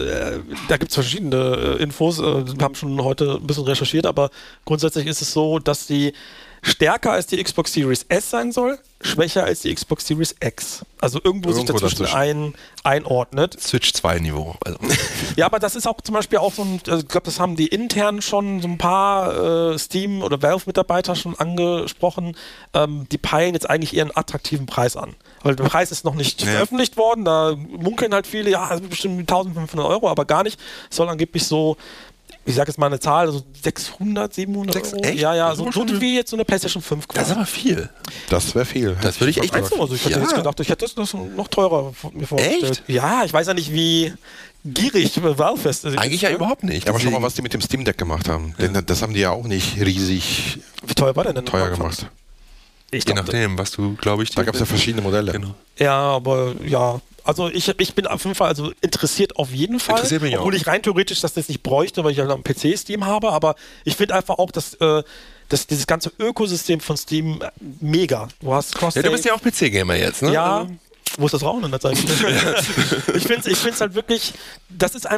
da gibt es verschiedene Infos. Wir haben schon heute ein bisschen recherchiert, aber grundsätzlich ist es so, dass die stärker als die Xbox Series S sein soll, schwächer als die Xbox Series X. Also irgendwo sich dazwischen einordnet.
Switch 2 Niveau. Also.
Ja, aber das ist auch zum Beispiel auch so ein, also ich glaube, das haben die intern schon so ein paar Steam- oder Valve-Mitarbeiter schon angesprochen. Die peilen jetzt eigentlich eher einen attraktiven Preis an. Weil der Preis ist noch nicht veröffentlicht worden, da munkeln halt viele, ja, also bestimmt 1500 €, aber gar nicht. Es soll angeblich so, ich sag jetzt mal eine Zahl, also 600, 700 €.
Echt?
Ja, so wie jetzt so eine PlayStation 5 quasi.
Das ist aber viel.
Das wäre viel.
Das würde ich echt
Also ich hätte jetzt gedacht, ich hätte das noch teurer mir vorgestellt.
Echt?
Ja, ich weiß ja nicht, wie gierig Valve ist.
Eigentlich ja überhaupt nicht.
Ja, aber schau mal, was die mit dem Steam Deck gemacht haben. Denn das haben die ja auch nicht riesig
Wie teuer war denn
teuer gemacht.
Je nachdem, was du, glaube ich...
Da gab es ja verschiedene Modelle.
Genau.
Ja, aber ja... Also ich bin auf jeden Fall interessiert auf jeden Fall,
interessiert mich
obwohl
auch.
ich rein theoretisch das nicht bräuchte, weil ich halt am PC Steam habe, aber ich finde einfach auch, dass dieses ganze Ökosystem von Steam mega. Du hast Cross-Save.
Ja, du bist ja auch PC-Gamer jetzt, ne?
Ja, wo ist das Raunen an der Seite? Ich finde es halt wirklich, das ist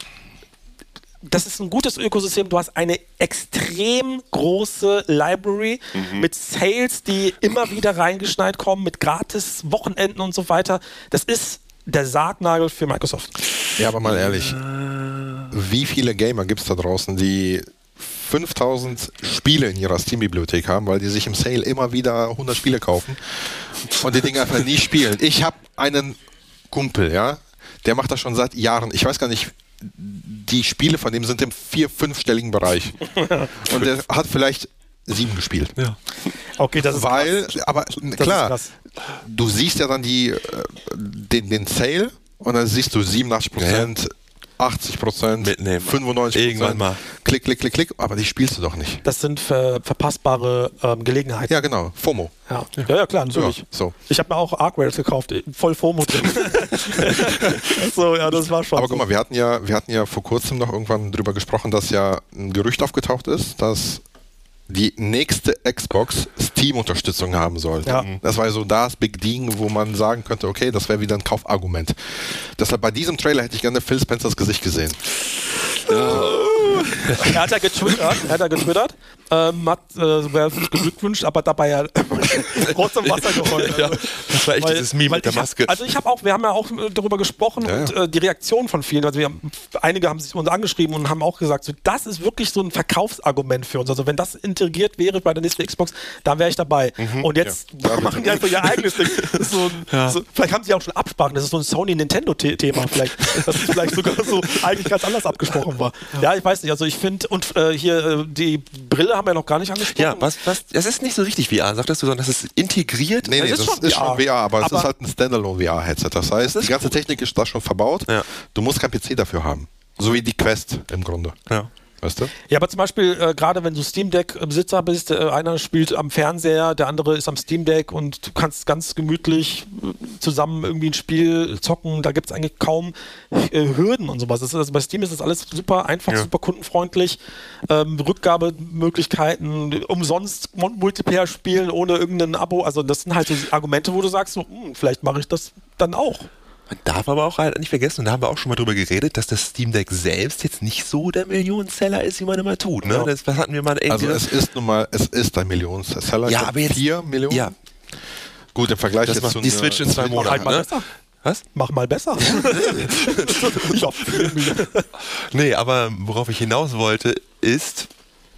ein gutes Ökosystem. Du hast eine extrem große Library mit Sales, die immer wieder reingeschneit kommen, mit gratis Wochenenden und so weiter. Das ist der Sargnagel für Microsoft.
Ja, aber mal ehrlich, wie viele Gamer gibt es da draußen, die 5000 Spiele in ihrer Steam-Bibliothek haben, weil die sich im Sale immer wieder 100 Spiele kaufen und die Dinge einfach nie spielen. Ich habe einen Kumpel, ja, der macht das schon seit Jahren. Ich weiß gar nicht, die Spiele von dem sind im 4-, 5-stelligen Bereich. Und der hat vielleicht 7 gespielt.
Ja. Okay, das ist krass.
Aber klar, du siehst ja dann den Sale und dann siehst du 87%, 80%,
mitnehmen.
95%.
Irgendwann mal.
Klick, klick, klick, klick, aber die spielst du doch nicht.
Das sind verpassbare Gelegenheiten.
Ja, genau. FOMO.
Ja, klar, natürlich.
Ja, so.
Ich habe mir auch Arc Rails gekauft, voll FOMO drin. So, ja, das war schon.
Aber guck mal, wir hatten ja vor kurzem noch irgendwann drüber gesprochen, dass ja ein Gerücht aufgetaucht ist, dass die nächste Xbox Steam-Unterstützung haben soll.
Ja.
Das war ja so das Big Ding, wo man sagen könnte, okay, das wäre wieder ein Kaufargument. Deshalb bei diesem Trailer hätte ich gerne Phil Spencers Gesicht gesehen.
Er hat ja getwittert, hat Valve geglückwünscht, aber dabei ja Rotz im Wasser geheult.
Ja, das war echt dieses Meme mit der Maske.
Wir haben ja auch darüber gesprochen und die Reaktion von vielen, also einige haben sich uns angeschrieben und haben auch gesagt, so, das ist wirklich so ein Verkaufsargument für uns. Also wenn das integriert wäre bei der nächsten Xbox, dann wäre ich dabei. Und jetzt machen die einfach ihr eigenes Ding. Das ist vielleicht haben sie auch schon Absprachen, das ist so ein Sony-Nintendo-Thema vielleicht. Das ist vielleicht sogar so eigentlich ganz anders abgesprochen war. Ja, ich weiß nicht, also ich finde, und hier die Brille haben wir noch gar nicht angesprochen.
Ja, das ist nicht so richtig VR, sagtest du, sondern das ist integriert.
Nee, das ist schon VR, aber es ist halt ein Standalone-VR-Headset. Das heißt, die ganze Technik ist da schon verbaut. Ja. Du musst kein PC dafür haben. So wie die Quest im Grunde.
Ja. Weißt du? Ja, aber zum Beispiel, gerade wenn du Steam Deck-Besitzer bist, einer spielt am Fernseher, der andere ist am Steam Deck und du kannst ganz gemütlich zusammen irgendwie ein Spiel zocken, da gibt es eigentlich kaum Hürden und sowas. Also bei Steam ist das alles super einfach, super kundenfreundlich, Rückgabemöglichkeiten, umsonst Multiplayer spielen ohne irgendein Abo, also das sind halt so Argumente, wo du sagst, so, vielleicht mache ich das dann auch.
Man darf aber auch halt nicht vergessen, und da haben wir auch schon mal drüber geredet, dass das Steam Deck selbst jetzt nicht so der Millionenseller ist, wie man immer tut. Ne?
Ja.
Das hatten wir mal
also es ist ein Millionenseller.
Ja, aber jetzt 4
Millionen?
Ja.
Gut, im Vergleich
das
jetzt
macht die Switch in 2 Monaten.
Halt mal besser.
Was?
Mach mal besser.
Ja. Nee, aber worauf ich hinaus wollte, ist...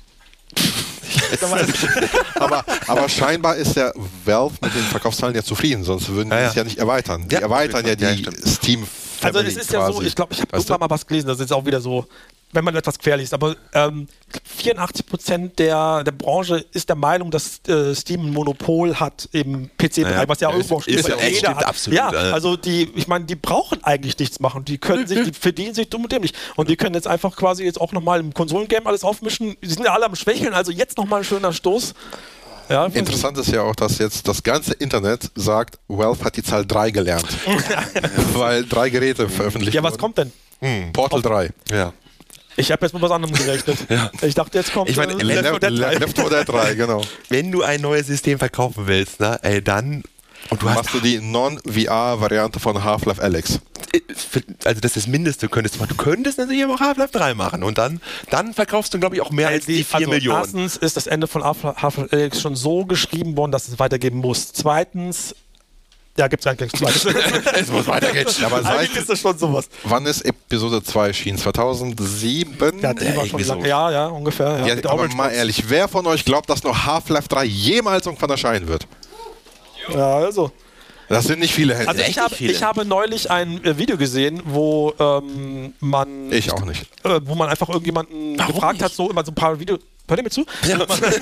aber scheinbar ist der Valve mit den Verkaufszahlen ja zufrieden, sonst würden die es ja nicht erweitern. Die erweitern ja die Steam Family.
Also es ist ja so, ich glaube, ich habe irgendwann mal was gelesen, das ist auch wieder so, wenn man etwas quer liest, aber 84% der Branche ist der Meinung, dass Steam ein Monopol hat im PC-Bereich, was ja irgendwo auch
stimmt.
Jeder hat.
Absolut.
Ja, also die brauchen eigentlich nichts machen. Die verdienen sich dumm und dämlich. Und die können jetzt einfach quasi jetzt auch nochmal im Konsolengame alles aufmischen. Die sind ja alle am Schwächeln, also jetzt nochmal ein schöner Stoß. Ja,
interessant ist ja auch, dass jetzt das ganze Internet sagt, Valve hat die Zahl 3 gelernt. Weil 3 Geräte veröffentlicht wurden.
Ja, was kommt denn?
Portal 3.
Ja.
Ich habe jetzt mit was anderem gerechnet. Ich dachte, jetzt kommt
Left 4 Dead 3, genau.
Wenn du ein neues System verkaufen willst, dann und
machst du die Non-VR-Variante von Half-Life Alyx.
Also das ist das Mindeste, du könntest natürlich aber auch Half-Life 3 machen und dann verkaufst du, glaube ich, auch mehr als die 4 Millionen.
Erstens ist das Ende von Half-Life Alyx schon so geschrieben worden, dass es weitergeben muss. Zweitens, ja, gibt es eigentlich nichts Zweites.
Es muss weitergehen.
Aber
eigentlich ist das schon sowas.
Wann ist Episode 2 erschienen? 2007?
Ja, die war schon lang. Ja, ungefähr.
Ja, aber mal ehrlich, wer von euch glaubt, dass noch Half-Life 3 jemals irgendwann erscheinen wird?
Ja, also.
Das sind nicht viele Hände.
Also ich habe neulich ein Video gesehen, wo man...
Ich auch nicht.
Wo man einfach irgendjemanden gefragt hat, so immer so ein paar Videos... Hört ihr mir zu? Ja.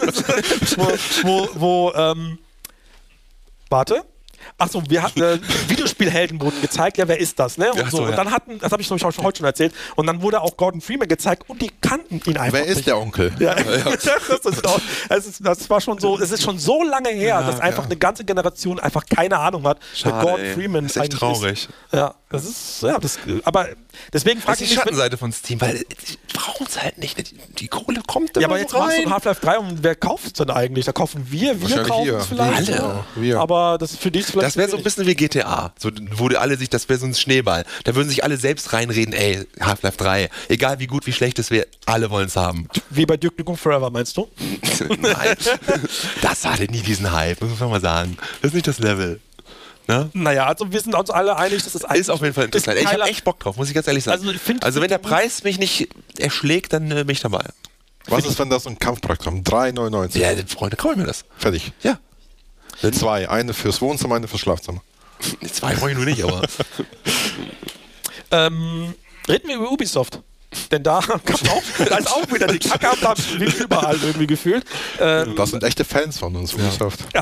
Warte. Achso, wir hatten Videospielhelden wurden gezeigt, ja, wer ist das, ne? Und, und dann das habe ich heute schon erzählt, und dann wurde auch Gordon Freeman gezeigt und die kannten ihn einfach
nicht. Wer ist der Onkel?
Ja. Das war schon so, es ist schon so lange her, dass einfach eine ganze Generation einfach keine Ahnung hat, wer Gordon Freeman
ist. Das ist echt traurig.
Ja, das ist, aber deswegen frage ich mich...
Das ist die Schattenseite von Steam, weil die brauchen es halt nicht, die Kohle kommt
immer aber jetzt machst du Half-Life 3 und wer kauft es denn eigentlich? Da kaufen wir kaufen es vielleicht.
Alle.
Wir.
Aber das für dich vielleicht...
Das wäre so ein bisschen wie GTA, so, wo die alle das wäre so ein Schneeball. Da würden sich alle selbst reinreden, ey, Half-Life 3, egal wie gut, wie schlecht es wäre, alle wollen es haben.
Wie bei Duke Nukem Forever, meinst du?
Nein, das hatte nie diesen Hype, muss man mal sagen. Das ist nicht das Level. Ne?
Naja, also wir sind uns alle einig, dass es
ist auf jeden Fall interessant. Ich habe echt Bock drauf, muss ich ganz ehrlich sagen. Also wenn der Preis mich nicht erschlägt, dann bin ich dabei.
Was ist, wenn das ein Kampfpreis kommt? 3,99.
Ja, Freunde, kaufe ich mir das.
Fertig.
Ja.
2, eine fürs Wohnzimmer, eine fürs Schlafzimmer.
2 brauche ich nur nicht, aber...
Reden wir über Ubisoft. Denn da ist auch wieder die Kacke am Dampf, wie überall irgendwie gefühlt.
Das sind echte Fans von uns, Ubisoft.
Ja,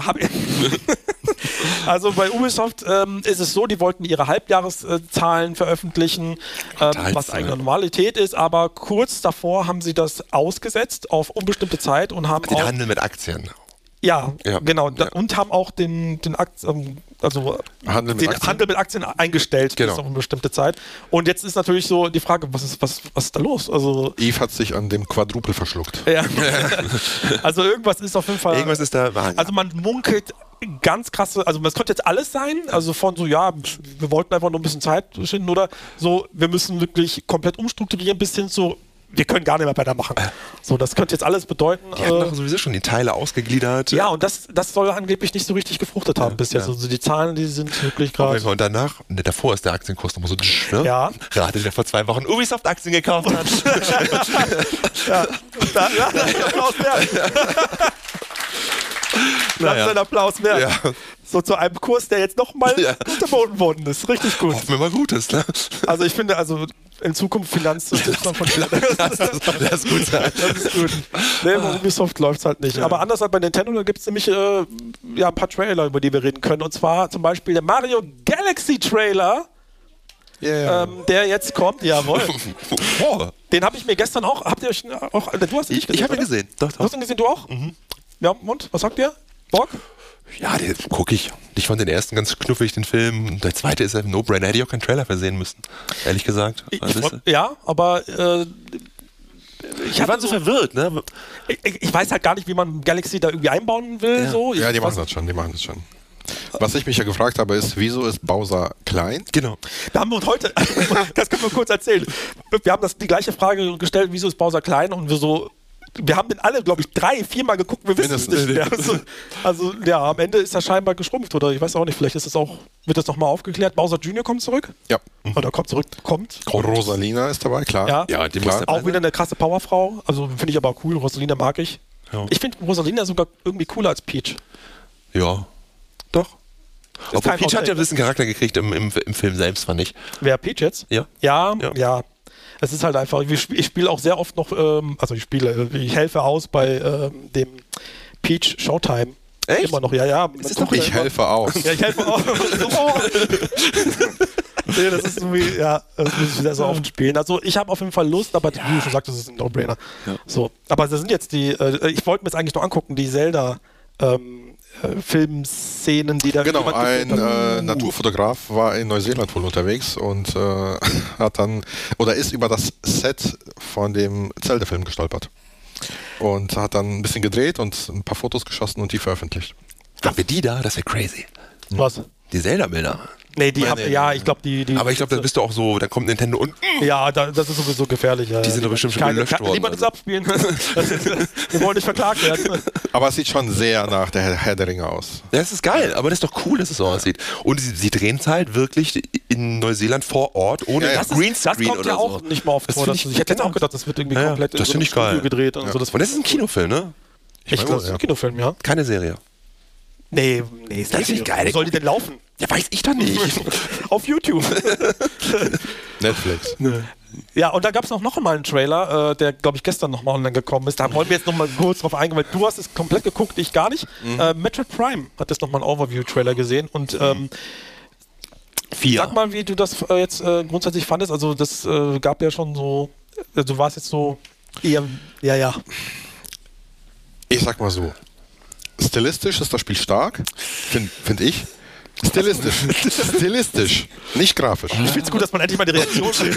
also bei Ubisoft ist es so, die wollten ihre Halbjahreszahlen veröffentlichen, was eigentlich Normalität ist, aber kurz davor haben sie das ausgesetzt auf unbestimmte Zeit und haben
den Handel mit Aktien.
Ja, genau. Ja. Und haben auch den Handel mit Aktien eingestellt bis auf eine bestimmte Zeit. Und jetzt ist natürlich so die Frage, was ist da los? Also
Eve hat sich an dem Quadruple verschluckt.
Ja. Also irgendwas ist auf jeden Fall...
Irgendwas ist da...
Also man munkelt ganz krasse... Also es könnte jetzt alles sein. Also von so, ja, wir wollten einfach nur ein bisschen Zeit schinden oder so, wir müssen wirklich komplett umstrukturieren bis hin zu... wir können gar nicht mehr weitermachen. So, das könnte jetzt alles bedeuten.
Die hatten doch sowieso schon die Teile ausgegliedert.
Ja, und das soll angeblich nicht so richtig gefruchtet haben bis jetzt. Also die Zahlen, die sind wirklich gerade.
Und davor ist der Aktienkurs nochmal so, ne?
Ja.
Rate, der vor 2 Wochen Ubisoft-Aktien gekauft hat.
Ja, Applaus wert. Das ist ein Applaus wert.
Ja.
So zu einem Kurs, der jetzt nochmal unterboten worden ist. Richtig gut.
Hoffen wir mal Gutes, ne?
Also ich finde, in Zukunft Finanzsystem von
Lass gut sein.
Das ist gut. Nee, bei Ubisoft läuft es halt nicht. Aber anders als bei Nintendo, da gibt es nämlich ein paar Trailer, über die wir reden können. Und zwar zum Beispiel der Mario Galaxy Trailer, der jetzt kommt. Jawohl.
Oh.
Den habe ich mir gestern auch. Habt ihr euch auch? Du hast ihn nicht gesehen.
Ich habe ihn gesehen. Doch.
Du hast ihn gesehen, du auch? Mhm. Ja, und? Was sagt ihr? Bock?
Ja, den gucke ich. Ich fand den ersten ganz knuffig, den Film. Und der zweite ist ein No-Brainer. Hätte ich auch keinen Trailer versehen müssen. Ehrlich gesagt.
Ja, aber
ich war so verwirrt, ne?
Ich weiß halt gar nicht, wie man Galaxy da irgendwie einbauen will.
Ja,
so.
Die machen das schon. Was ich mich ja gefragt habe, ist, wieso ist Bowser klein?
Genau.
Da haben wir uns heute, das können wir kurz erzählen. Wir haben die gleiche Frage gestellt, wieso ist Bowser klein? Und wir haben den alle, glaube ich, 3-4 Mal geguckt, wir wissen es nicht mehr. Also am Ende ist er scheinbar geschrumpft, oder ich weiß auch nicht, vielleicht wird das nochmal aufgeklärt. Bowser Jr. kommt zurück?
Ja.
Oder kommt.
Rosalina ist dabei, klar.
Ja,
die muss
auch wieder eine krasse Powerfrau, also finde ich aber auch cool, Rosalina mag ich.
Ja.
Ich finde Rosalina sogar irgendwie cooler als Peach.
Ja, doch. Obwohl Peach hat ja ein
ne?
bisschen Charakter gekriegt im Film selbst, fand ich.
Wer, Peach jetzt?
Ja.
Ja. Es ist halt einfach, ich spiele auch sehr oft noch, ich helfe aus bei dem Peach Showtime.
Echt?
Immer noch, ja.
Ich helfe aus.
Ja, ich helfe aus. Nee, das ist irgendwie, das muss ich sehr so oft spielen. Also ich habe auf jeden Fall Lust, aber wie du schon sagst, das ist ein No-Brainer. Ja. So, aber das sind jetzt ich wollte mir jetzt eigentlich noch angucken, die Zelda Filmszenen, die da...
Genau, ein Naturfotograf war in Neuseeland wohl unterwegs und ist über das Set von dem Zelda-Film gestolpert. Und hat dann ein bisschen gedreht und ein paar Fotos geschossen und die veröffentlicht.
Haben wir die da? Das wäre crazy.
Was?
Die Zelda-Bilder.
Nee, ich glaube, die...
Aber ich glaube, da bist du auch so, da kommt Nintendo und...
Ja, das ist sowieso gefährlich. Ja.
Die sind doch bestimmt schon gelöscht worden.
Lieber nichts abspielen. Wir wollen nicht verklagt werden.
Aber es sieht schon sehr nach der Herr der Ringe aus.
Ja, das ist geil, aber das ist doch cool, dass es so aussieht. Und sie drehen es halt wirklich in Neuseeland vor Ort, ohne Greenscreen
das kommt
oder
ja auch
so.
nicht mal oft vor. Ich hätte jetzt auch gedacht, das wird irgendwie komplett
das finde ich geil.
gedreht. Und, so.
Und das ist ein Kinofilm, ne?
Ich glaube, das ist ein Kinofilm, ja.
Keine Serie.
Nee, ist das nicht geil. Wo soll die denn laufen?
Ja, weiß ich doch nicht.
Auf YouTube.
Netflix.
Nee. Ja, und da gab es noch mal einen Trailer, der, glaube ich, gestern noch mal online gekommen ist. Da wollen wir jetzt noch mal kurz drauf eingehen, weil du hast es komplett geguckt, ich gar nicht. Metroid Prime hat jetzt noch mal einen Overview-Trailer gesehen und
4.
Sag mal, wie du das jetzt grundsätzlich fandest. Also das gab ja schon so, du warst jetzt so eher, ja.
Ich sag mal so, stilistisch ist das Spiel stark, finde ich. Stilistisch, nicht grafisch.
Ich finde es gut, dass man endlich mal die Reaktion kriegt.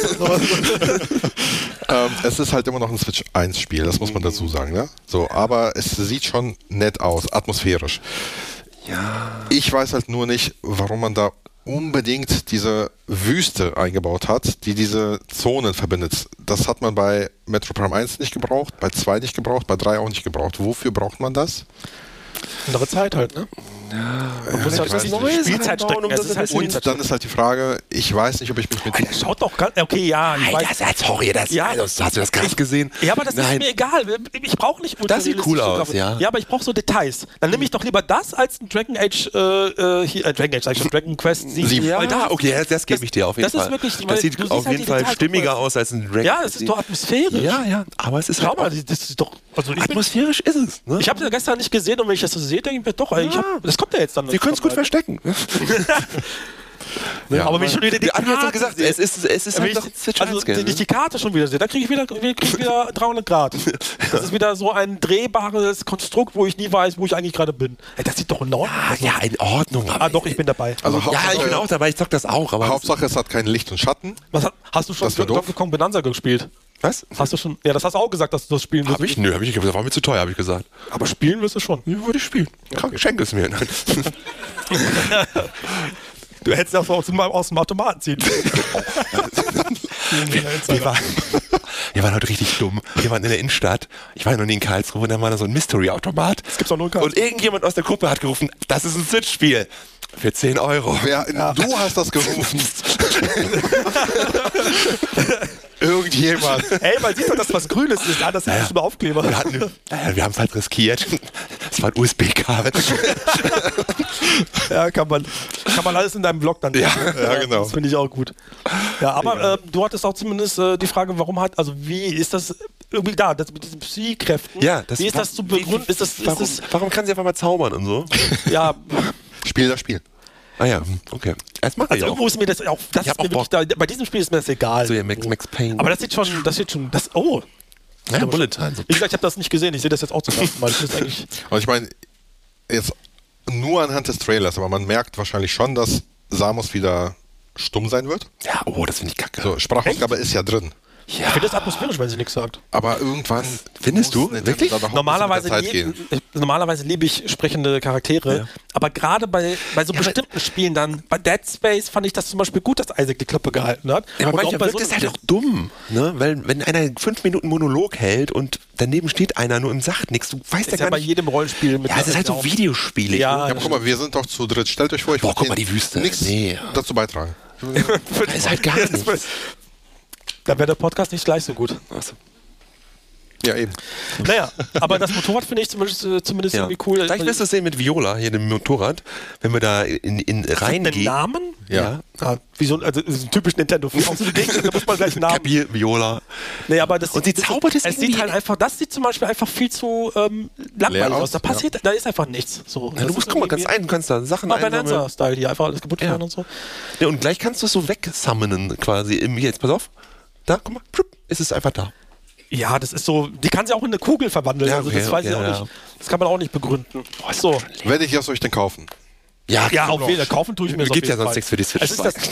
Es ist halt immer noch ein Switch 1 Spiel, das muss man dazu sagen. Ne? So, aber es sieht schon nett aus, atmosphärisch.
Ja.
Ich weiß halt nur nicht, warum man da unbedingt diese Wüste eingebaut hat, die diese Zonen verbindet. Das hat man bei Metro Prime 1 nicht gebraucht, bei 2 nicht gebraucht, bei 3 auch nicht gebraucht. Wofür braucht man das?
Andere Zeit halt, ne?
Ja,
man muss halt was Neues Spielzeit stecken.
Und dann ist halt die Frage, ich weiß nicht, ob ich mich mit...
Alter, schaut doch ganz... Okay, ja, ich weiß...
Sorry, hast du das gerade gesehen?
Ja, aber das ist mir egal. Ich brauche nicht...
Das sieht cool aus, ja.
Ja, aber ich brauche so Details. Dann nehme ich doch lieber das als ein Dragon Age... Dragon Quest 7.
Ja, okay, das gebe ich dir auf jeden Fall.
Das ist wirklich...
Das sieht auf jeden Fall stimmiger aus als ein Dragon
Quest. Ja, es ist doch atmosphärisch.
Ja, aber es ist
Schau mal, das ist doch...
Atmosphärisch ist es. Ne?
Ich habe das gestern nicht gesehen und wenn ich das so sehe, denke ich mir doch, das kommt ja jetzt dann.
Wir können es gut verstecken.
Ja, aber wenn ich schon wieder die
Karte gesagt, es ist halt doch Switch 1,
wenn ich die Karte schon wieder sehe, dann kriege ich wieder 300 Grad. Das ist wieder so ein drehbares Konstrukt, wo ich nie weiß, wo ich eigentlich gerade bin. Ey, das sieht doch in Ordnung aus.
Ja, in Ordnung.
Doch, ich bin dabei.
Also
ich bin auch dabei, ich zock das auch. Aber
Hauptsache, es hat kein Licht und Schatten.
Hast du schon Donkey Kong Bonanza gespielt?
Was?
Hast du schon? Ja, das hast du auch gesagt, dass du das spielen willst.
Hab ich? Nö, das war mir zu teuer, habe ich gesagt.
Aber spielen wirst du schon.
Ja, würde ich spielen. Okay. Schenk es mir.
Du hättest das aus dem Automaten ziehen.
Wir waren heute richtig dumm. Wir waren in der Innenstadt. Ich war ja noch nie in Karlsruhe und dann war da so ein Mystery-Automat.
Das gibt's auch nur in Karlsruhe.
Und irgendjemand aus der Gruppe hat gerufen, das ist ein Switch-Spiel. Für 10 Euro.
Du hast das gerufen. Irgendjemand.
Ey, man sieht doch, dass was Grünes ist. Ah, das ist schon mal Aufkleber.
Wir haben es halt riskiert. Das war ein USB-Kabel.
Ja, kann man alles in deinem Blog dann
Ja, genau.
Das finde ich auch gut. Ja, aber du hattest auch zumindest die Frage, wie ist das irgendwie da, das mit diesen Psy-Kräften?
Ja,
wie ist das zu begründen?
Warum kann sie einfach mal zaubern und so?
Ja,
Spiel das Spiel.
Ah ja, okay. Das mache ich
also
auch.
irgendwo ist mir das auch, das ist mir wirklich bei diesem Spiel ist mir das egal.
So ja, Max Payne.
Aber das sieht schon,
ja, Bullet Time.
Wie gesagt, ich habe das nicht gesehen, ich sehe das jetzt auch zum ersten Mal. Das ist eigentlich
Und ich meine, jetzt nur anhand des Trailers, aber man merkt wahrscheinlich schon, dass Samus wieder stumm sein wird.
Ja, das finde ich kacke.
So, Sprachausgabe ist ja drin.
ich finde das atmosphärisch, wenn sie nichts sagt.
Aber irgendwann.
Findest du?
muss Nintendo
Wirklich?
da doch ein bisschen mit der Zeit gehen.
Normalerweise liebe ich sprechende Charaktere, aber gerade bei so bestimmten Spielen dann, bei Dead Space fand ich das zum Beispiel gut, dass Isaac die Klappe gehalten hat.
Ja, aber
Und auch
manchmal
bei
wirkt
so
es halt auch dumm, ne? Weil wenn einer 5 Minuten Monolog hält und daneben steht einer nur und sagt nichts, du weißt
ist
ja
ja
gar
bei
nicht.
jedem Rollenspiel mit
Ja, es ist halt so Videospiele.
Ja,
Ja, guck mal, wir sind doch zu dritt. Stellt euch vor, ich
Boah,
wollte
guck mal, die Wüste.
nichts
Nee.
dazu beitragen.
Das ist halt gar nichts.
Dann wäre der Podcast nicht gleich so gut.
Achso.
Ja, eben.
Naja, aber das Motorrad finde ich zumindest
Ja.
irgendwie cool.
Vielleicht wirst du es sehen mit Viola, hier dem Motorrad, wenn wir da in
den
reingehen.
Namen?
Ja.
Ah, wie so ein typisch Nintendo. Auch so eine Dinge, da muss man gleich einen Namen.
Kapier, Viola.
Nee, aber das
Und sie zaubert es
sieht
irgendwie-
halt einfach, das sieht zum Beispiel einfach viel zu langweilig
Leer
aus.
aus,
Da passiert, da ist einfach nichts. So,
Ja, du musst gucken, du kannst da Sachen einsammeln.
Bonanza-Style hier, einfach alles kaputt fahren und so.
Ja, und gleich kannst du es so wegsummonen quasi. Jetzt, pass auf. Da, guck mal, plupp, ist es einfach da.
Ja, das ist so, die kann sie auch in eine Kugel verwandeln.
Ja,
Also
okay,
das weiß ich
okay,
auch
ja.
nicht. Das kann man auch nicht begründen. So.
Werde ich das euch denn kaufen?
Ja,
genau.
auf jeden Fall. Kaufen tue ich mir
Es
so
gibt ja sonst nichts für die Switch.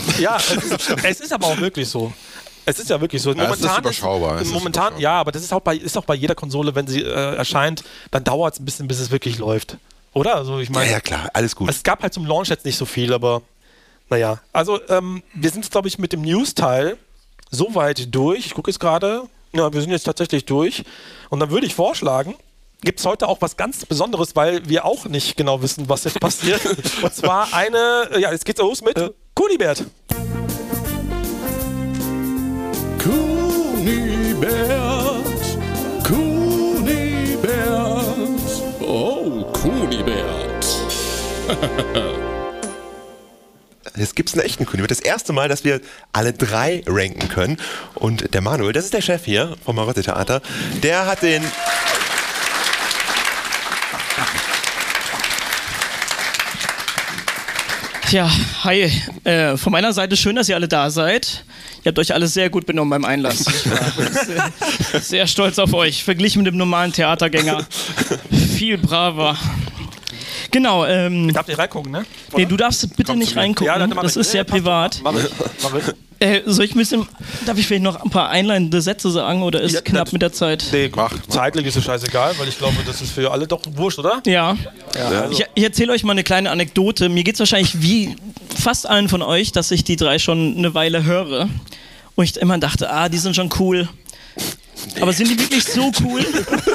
Es ist aber auch wirklich so. Es ist ja wirklich so.
Ja, es ist überschaubar.
Ja, aber das ist auch bei jeder Konsole, wenn sie erscheint, dann dauert es ein bisschen, bis es wirklich läuft. Oder? Also ich meine,
Ja, klar, alles gut.
es gab halt zum Launch jetzt nicht so viel, aber naja. Also wir sind jetzt, glaube ich, mit dem News-Teil so weit durch. Ich gucke jetzt gerade. Ja, wir sind jetzt tatsächlich durch. Und dann würde ich vorschlagen, gibt es heute auch was ganz Besonderes, weil wir auch nicht genau wissen, was jetzt passiert. Und zwar jetzt geht's los mit Kunibert.
Kunibert. Oh, Kunibert.
Jetzt gibt es einen echten Kunibert. Das erste Mal, dass wir alle 3 ranken können. Und der Manuel, das ist der Chef hier vom Marotte Theater, der hat den...
Ja, hi. Von meiner Seite schön, dass ihr alle da seid. Ihr habt euch alle sehr gut benommen beim Einlass. Ich war sehr stolz auf euch, verglichen mit dem normalen Theatergänger. Viel braver. Genau.
Darf ihr reingucken, ne?
Nee, du darfst bitte nicht
Ja,
reingucken.
dann mach
Das
ich.
ist sehr privat.
Mach ich.
Darf ich vielleicht noch ein paar einleitende Sätze sagen oder ist
Ja,
knapp mit der Zeit?
Nee,
Mach.
zeitlich ist es scheißegal, weil ich glaube, das ist für alle doch wurscht, oder?
Ja.
Also,
Ich erzähle euch mal eine kleine Anekdote. Mir geht es wahrscheinlich wie fast allen von euch, dass ich die 3 schon eine Weile höre. Und ich immer dachte, die sind schon cool. Aber sind die wirklich so cool?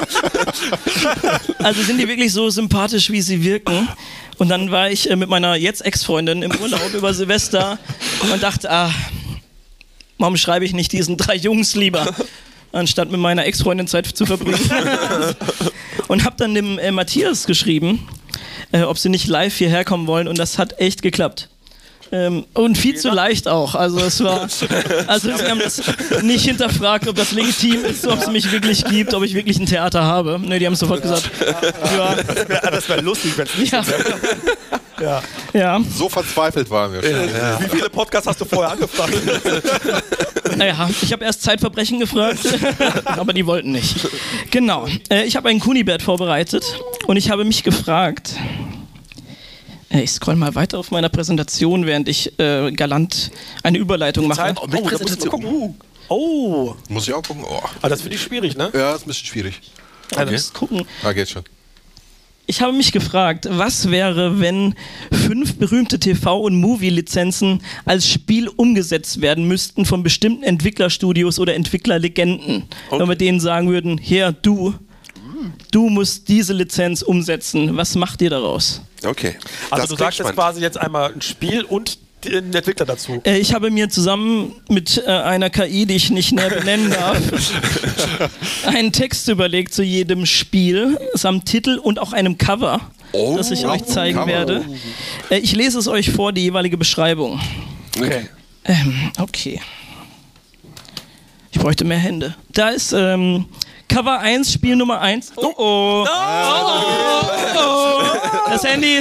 Also sind die wirklich so sympathisch, wie sie wirken? Und dann war ich mit meiner jetzt Ex-Freundin im Urlaub über Silvester und dachte, warum schreibe ich nicht diesen 3 Jungs lieber, anstatt mit meiner Ex-Freundin Zeit zu verbringen? Und habe dann dem Matthias geschrieben, ob sie nicht live hierher kommen wollen, und das hat echt geklappt. Und viel zu leicht auch. Also sie haben das nicht hinterfragt, ob das legitim ist, ob es mich wirklich gibt, ob ich wirklich ein Theater habe. Ne, die haben sofort gesagt, ja.
Das wäre lustig, wenn es nicht
Ja.
so wäre.
Ja.
So verzweifelt waren wir schon.
Wie viele Podcasts hast du vorher angefragt?
Naja, ich habe erst Zeitverbrechen gefragt, aber die wollten nicht. Genau. Ich habe einen Kunibert vorbereitet und ich habe mich gefragt. Ich scroll mal weiter auf meiner Präsentation, während ich galant eine Überleitung mache.
Da musst du gucken. Oh.
Muss ich auch gucken? Oh.
Aber das finde ich schwierig, ne?
Ja, ist ein bisschen schwierig.
Ja, das gucken.
Geht schon.
Ich habe mich gefragt, was wäre, wenn 5 berühmte TV- und Movie-Lizenzen als Spiel umgesetzt werden müssten von bestimmten Entwicklerstudios oder Entwicklerlegenden. Okay. Wenn wir denen sagen würden, hier, du musst diese Lizenz umsetzen. Was macht ihr daraus?
Okay.
Also du sagst jetzt quasi jetzt einmal ein Spiel und den Entwickler dazu.
Ich habe mir zusammen mit einer KI, die ich nicht näher benennen darf, einen Text überlegt zu jedem Spiel, samt Titel und auch einem Cover, das ich euch zeigen werde. Ich lese es euch vor, die jeweilige Beschreibung.
Okay.
Okay. Ich bräuchte mehr Hände. Da ist Cover 1, Spiel Nummer 1. Oh. Das Handy.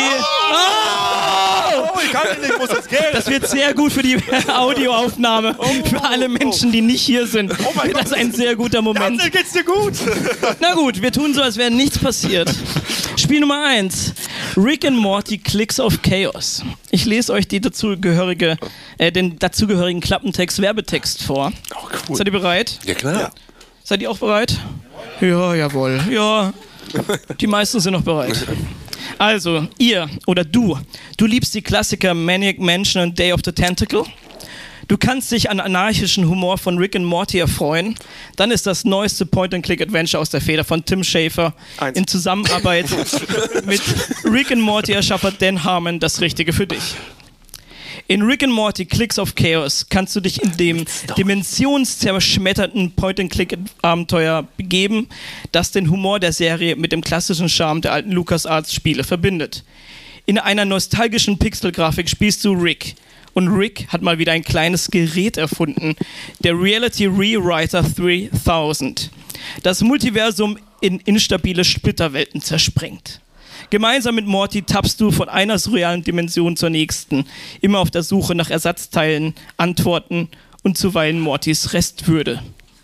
Ich kann nicht, ich muss das Geld.
Das wird sehr gut für die Audioaufnahme. Für alle Menschen, die nicht hier sind. Das ist ein sehr guter Moment.
Dann geht's dir gut.
Na gut, wir tun so, als wäre nichts passiert. Spiel Nummer 1. Rick and Morty Clicks of Chaos. Ich lese euch den dazugehörigen Klappentext, Werbetext vor.
Oh, cool.
Seid ihr bereit?
Ja, klar. Ja.
Seid ihr auch bereit? Ja, jawohl. Ja, die meisten sind noch bereit. Also, ihr oder du liebst die Klassiker Maniac Mansion und Day of the Tentacle. Du kannst dich an anarchischen Humor von Rick and Morty erfreuen. Dann ist das neueste Point-and-Click-Adventure aus der Feder von Tim Schafer in Zusammenarbeit mit Rick and Morty-Erschaffer Dan Harmon das Richtige für dich. In Rick and Morty Clicks of Chaos kannst du dich in dem dimensionszerschmetterten Point-and-Click-Abenteuer begeben, das den Humor der Serie mit dem klassischen Charme der alten LucasArts-Spiele verbindet. In einer nostalgischen Pixel-Grafik spielst du Rick. Und Rick hat mal wieder ein kleines Gerät erfunden, der Reality Rewriter 3000, das Multiversum in instabile Splitterwelten zersprengt. Gemeinsam mit Morty tappst du von einer surrealen Dimension zur nächsten, immer auf der Suche nach Ersatzteilen, Antworten und zuweilen Mortys Restwürde.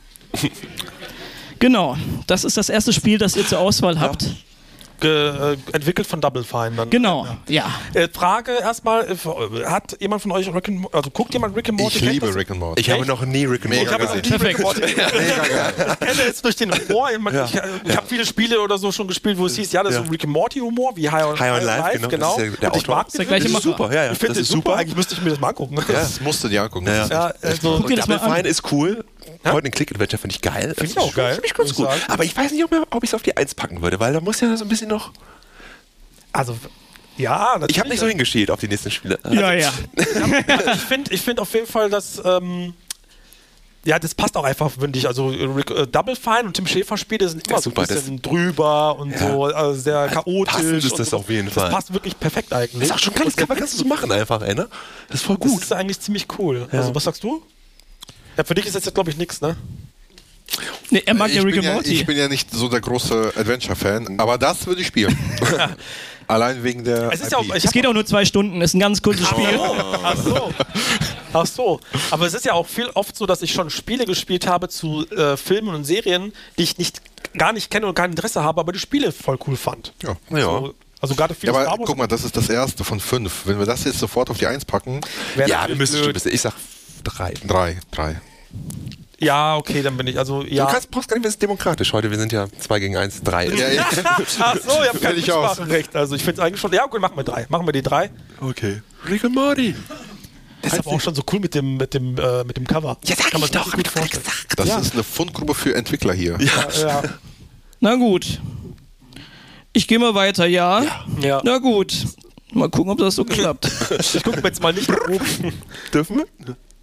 Genau, das ist das erste Spiel, das ihr zur Auswahl habt.
Entwickelt von Double Fine dann.
Genau, ja.
Frage erstmal, hat jemand von euch guckt jemand Rick and Morty?
Ich liebe Rick and Morty.
Ich habe noch nie Rick and Morty gesehen.
Perfekt.
Ich kenne jetzt durch den Humor. Ich habe viele Spiele oder so schon gespielt, wo es hieß, das ist Rick and Morty Humor, wie High on Life, genau.
Das ist der
und ich mag
der gleiche Macher.
Super,
ich finde es super. Eigentlich müsste ich mir das mal angucken.
Das musst du dir angucken.
Guck dir das mal
Double
an.
Fine ist cool. Point-and-Click-Adventure finde ich geil.
Finde ich auch geil.
Finde ich ganz gut. Aber ich weiß nicht, ob ich es auf die 1 packen würde, weil da muss ja so ein bisschen noch...
Also, ja, natürlich.
Ich habe nicht so hingeschielt auf die nächsten Spiele.
Ja.
Ich finde auf jeden Fall, dass das passt auch einfach, finde ich. Also Double Fine und Tim Schafer Spiele sind immer so ein bisschen drüber und so sehr chaotisch.
Passend ist das auf jeden Fall.
Das passt wirklich perfekt eigentlich.
Das ist auch schon ganz clever, kannst du so machen einfach, ey, ne? Das ist voll gut.
Das ist eigentlich ziemlich cool. Ja. Also, was sagst du? Ja, für dich ist das jetzt, glaube ich, nichts, ne?
Nee, er mag ja Rick and Morty.
Ich bin ja nicht so der große Adventure-Fan, aber das würde ich spielen. Allein wegen der
Es geht auch nur 2 Stunden, ist ein ganz kurzes Spiel.
Ach so. Aber es ist ja auch oft so, dass ich schon Spiele gespielt habe zu Filmen und Serien, die ich gar nicht kenne und kein Interesse habe, aber die Spiele voll cool fand.
Ja.
Also gerade viele
Star Wars. Guck mal, das ist das erste von 5. Wenn wir das jetzt sofort auf die 1 packen...
Ja, wir müssen schon ein bisschen. Ich sag 3.
3.
Ja, okay, dann bin ich, also, ja.
Du brauchst gar nicht, wir sind demokratisch heute, wir sind ja 2 gegen 1, 3.
Ja. Ach so, ihr habt kein Mitspracherecht. Also ich finde es eigentlich schon, ja gut, machen wir 3. Machen wir die 3.
Okay. Rick and Morty.
Das ist aber auch schon so cool mit dem Cover.
Ja, sag
kann man
ich doch,
gut vorstellen.
Das ist eine Fundgrube für Entwickler hier.
Ja.
Na gut. Ich gehe mal weiter, ja? Na gut. Mal gucken, ob das so klappt.
Ich gucke mir jetzt mal nicht nach oben.
Dürfen wir?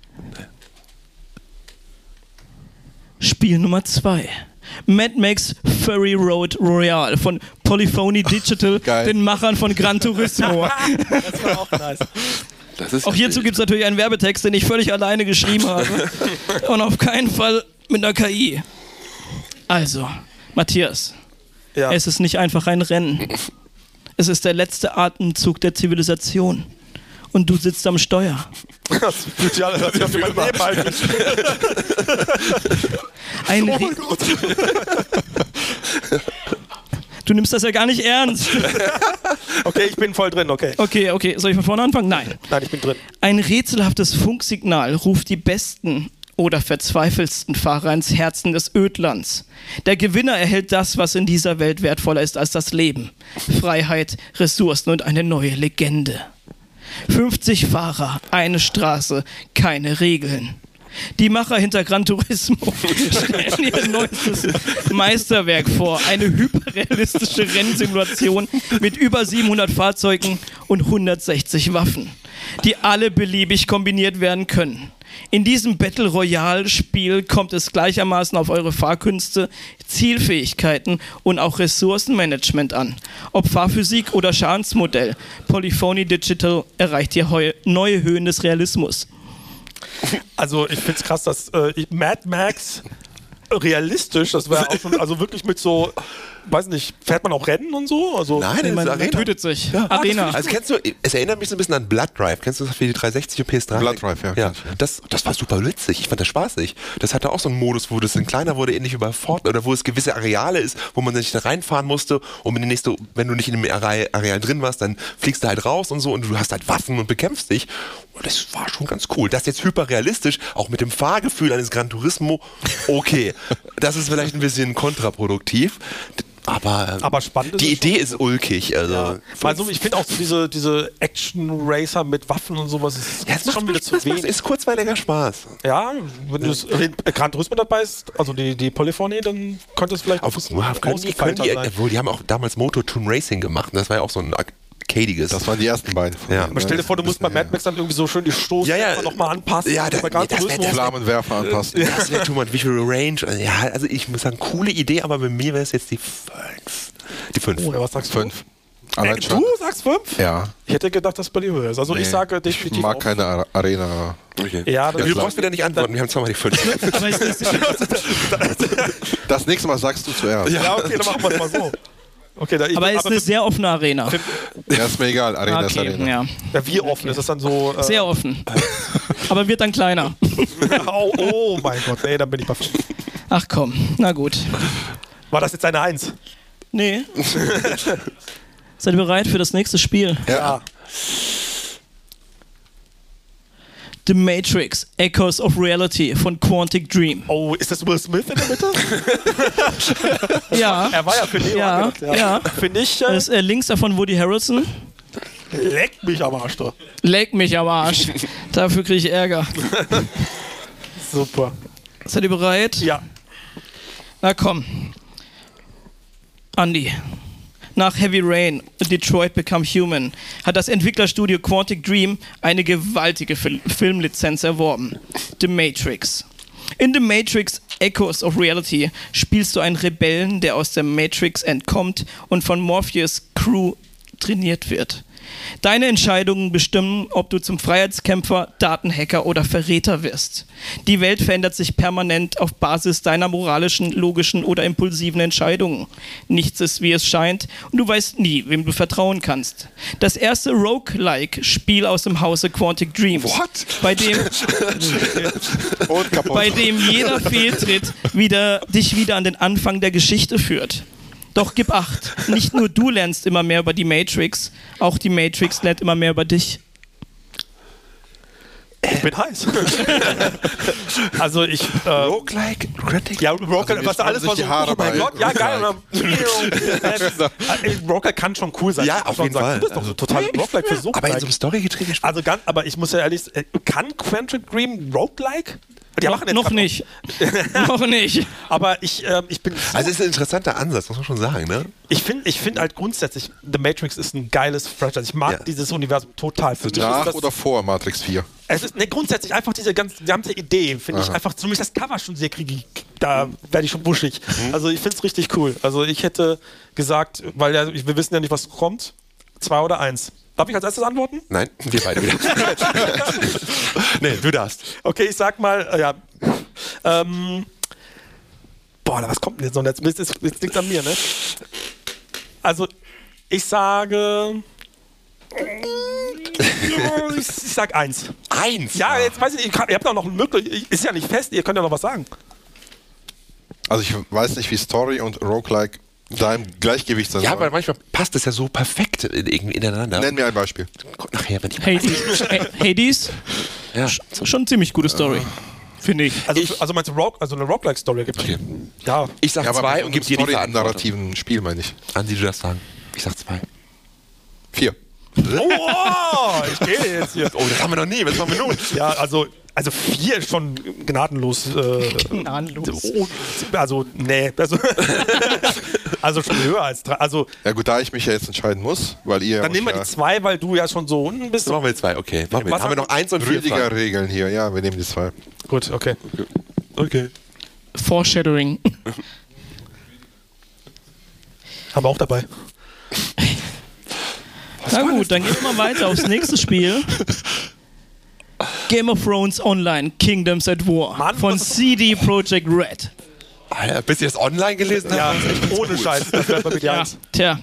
Spiel Nummer 2. Mad Max Fury Road Royale von Polyphony Digital, den Machern von Gran Turismo.
Das war auch nice.
Auch hierzu gibt es natürlich einen Werbetext, den ich völlig alleine geschrieben habe. Und auf keinen Fall mit einer KI. Also, Matthias, es ist nicht einfach ein Rennen. Es ist der letzte Atemzug der Zivilisation. Und du sitzt am Steuer.
Das fühlt sich an, als ich auf mein Leben halten.
Du nimmst das ja gar nicht ernst.
Okay, ich bin voll drin, okay.
Okay. Soll ich von vorne anfangen? Nein,
ich bin drin.
Ein rätselhaftes Funksignal ruft die Besten oder verzweifelsten Fahrer ins Herzen des Ödlands. Der Gewinner erhält das, was in dieser Welt wertvoller ist als das Leben. Freiheit, Ressourcen und eine neue Legende. 50 Fahrer, eine Straße, keine Regeln. Die Macher hinter Gran Turismo stellen ihr neuestes Meisterwerk vor. Eine hyperrealistische Rennsimulation mit über 700 Fahrzeugen und 160 Waffen, die alle beliebig kombiniert werden können. In diesem Battle Royale-Spiel kommt es gleichermaßen auf eure Fahrkünste, Zielfähigkeiten und auch Ressourcenmanagement an. Ob Fahrphysik oder Schadensmodell, Polyphony Digital erreicht hier neue Höhen des Realismus.
Also ich finde es krass, dass Mad Max realistisch, das war auch schon, also wirklich mit so, weiß nicht, fährt man auch Rennen und so? Also,
Nein,
Man
Arena.
tötet sich.
Ja.
Arena.
Also kennst du, es erinnert mich so ein bisschen an Blood Drive. Kennst du das für die 360 und PS3?
Blood Drive, ja.
Ja, das war super witzig. Ich fand das spaßig. Das hatte auch so einen Modus, wo das dann kleiner wurde, ähnlich wie bei Ford, oder wo es gewisse Areale ist, wo man sich da reinfahren musste und wenn du nicht in dem Areal drin warst, dann fliegst du halt raus und so und du hast halt Waffen und bekämpfst dich. Und das war schon ganz cool. Das jetzt hyperrealistisch, auch mit dem Fahrgefühl eines Gran Turismo, okay. Das ist vielleicht ein bisschen kontraproduktiv. Aber
spannend
die
ist es
Idee ist ulkig. Also,
ja. Also ich finde auch so diese Action-Racer mit Waffen und sowas ist
ja, es
schon wieder zu wenig.
ist kurzweiliger Spaß.
Ja, wenn du Gran Turismo dabei ist, also die Polyphony, dann könnte es vielleicht
Auf, können die haben auch damals Moto-Toon Racing gemacht. Das war ja auch so ein arcadiges.
Das waren die ersten beiden.
Ja.
Aber stell dir vor, du musst bei Mad Max dann irgendwie so schön die Stoß nochmal anpassen.
Ja,
bei Gran Turismo.
Flammenwerfer anpassen.
Das wäre too much visual range. Ja, also ich muss sagen, coole Idee, aber bei mir wäre es jetzt die 5. Die 5.
Oh, was sagst du?
5. Allein schon.
Du sagst 5?
Ja.
Ich hätte gedacht, dass es bei dir höher ist. Also ich sage
Ich
definitiv
mag
auch.
keine Arena.
Okay.
Ja,
Du brauchst wieder nicht antworten, wir haben zweimal die 5.
Aber ist das,
Das nächste Mal sagst du zuerst.
Ja, okay, dann machen wir es mal so. Okay,
aber es ist eine sehr offene Arena.
Ja, ist mir egal. Arena ist
Okay,
Arena.
ja.
Ja, wie offen ist das dann so?
Sehr offen. Aber wird dann kleiner.
Oh mein Gott, ey, dann bin ich bei 5.
Ach komm, na gut.
War das jetzt eine 1?
Nee. Seid ihr bereit für das nächste Spiel?
Ja.
The Matrix, Echoes of Reality von Quantic Dream.
Oh, ist das Will Smith in der Mitte?
Ja.
Er war ja für Neo
Ja,
angedacht,
ja.
Finde ich,
Das ist links davon Woody Harrelson.
leck mich am Arsch doch.
Leck mich am Arsch. Dafür kriege ich Ärger.
Super.
Seid ihr bereit?
Ja.
Na komm. Andy. Nach Heavy Rain, Detroit Become Human, hat das Entwicklerstudio Quantic Dream eine gewaltige Filmlizenz erworben. The Matrix. In The Matrix Echoes of Reality spielst du einen Rebellen, der aus der Matrix entkommt und von Morpheus' Crew trainiert wird. Deine Entscheidungen bestimmen, ob du zum Freiheitskämpfer, Datenhacker oder Verräter wirst. Die Welt verändert sich permanent auf Basis deiner moralischen, logischen oder impulsiven Entscheidungen. Nichts ist, wie es scheint, und du weißt nie, wem du vertrauen kannst. Das erste Roguelike-Spiel aus dem Hause Quantic Dreams, bei dem jeder Fehltritt dich wieder an den Anfang der Geschichte führt. Doch gib Acht, nicht nur du lernst immer mehr über die Matrix, auch die Matrix lernt immer mehr über dich.
Ich bin heiß. Also ich...
Roguelike, Critic.
Ja, Roguelike, was alles war so...
Oh mein Gott,
ja geil. Roguelike kann schon cool sein.
Ja, auf jeden Fall.
Du bist doch so total Roguelike für so.
Aber in so einem storygetriebenen Spiel.
Also aber ich muss ja ehrlich sagen, kann Quantic Dream Roguelike? Die machen jetzt
Noch nicht. Noch nicht.
Aber ich bin...
Also es ist ein interessanter Ansatz, muss man schon sagen, ne?
Ich finde halt grundsätzlich, The Matrix ist ein geiles Franchise. Ich mag dieses Universum total. Für mich
Nach
ist das,
oder vor Matrix 4?
es ist grundsätzlich einfach diese ganze Idee, finde ich einfach, zumindest das Cover schon sehr kriegig. Da werde ich schon wuschig. Also ich finde es richtig cool. Also ich hätte gesagt, weil wir wissen ja nicht, was kommt, 2 oder 1. Darf ich als erstes antworten?
Nein, wir beide wieder. Nee, du darfst.
Okay, ich sag mal, was kommt denn jetzt noch? Jetzt liegt an mir, ne? Also, ich sage... Ich sag 1.
1?
Ja, jetzt weiß ich nicht, ihr habt auch noch eine Möglichkeit, ist ja nicht fest, ihr könnt ja noch was sagen.
Also ich weiß nicht, wie Story und Roguelike da im Gleichgewicht sind.
Ja, aber manchmal passt es ja so perfekt irgendwie ineinander.
Nenn mir ein Beispiel.
Nachher, wenn ich...
Hades.
Ja.
Schon eine ziemlich gute Story. finde ich.
Also meinst du eine Roguelike-Story gibt es?
Okay.
Ja.
Ich sag 2 und gebe dir die Verantwortung.
narrativen Spiel, meine ich.
Andi, du darfst sagen. Ich sag 2.
4.
Oh, ich gehe jetzt hier.
Oh, das haben wir noch nie. Was machen wir nun?
Ja, also 4 ist schon gnadenlos.
Gnadenlos.
Also schon höher als 3. Also,
Ja gut, da ich mich ja jetzt entscheiden muss, weil ihr...
dann nehmen wir die 2, weil du ja schon so unten bist.
Dann machen wir 2, okay. Haben wir noch 1 und 4
Rüdiger Regeln hier, ja, wir nehmen die 2.
Gut, okay.
Okay.
Foreshadowing.
Haben wir auch dabei.
Na gut, dann gehen wir mal weiter aufs nächste Spiel. Game of Thrones Online, Kingdoms at War
Mann,
von
was ist-
CD Projekt Red.
Alter, bis ihr das online gelesen habt?
Ja, echt ohne Scheiß. Das wäre bei mir die
Ja,
1.
tja.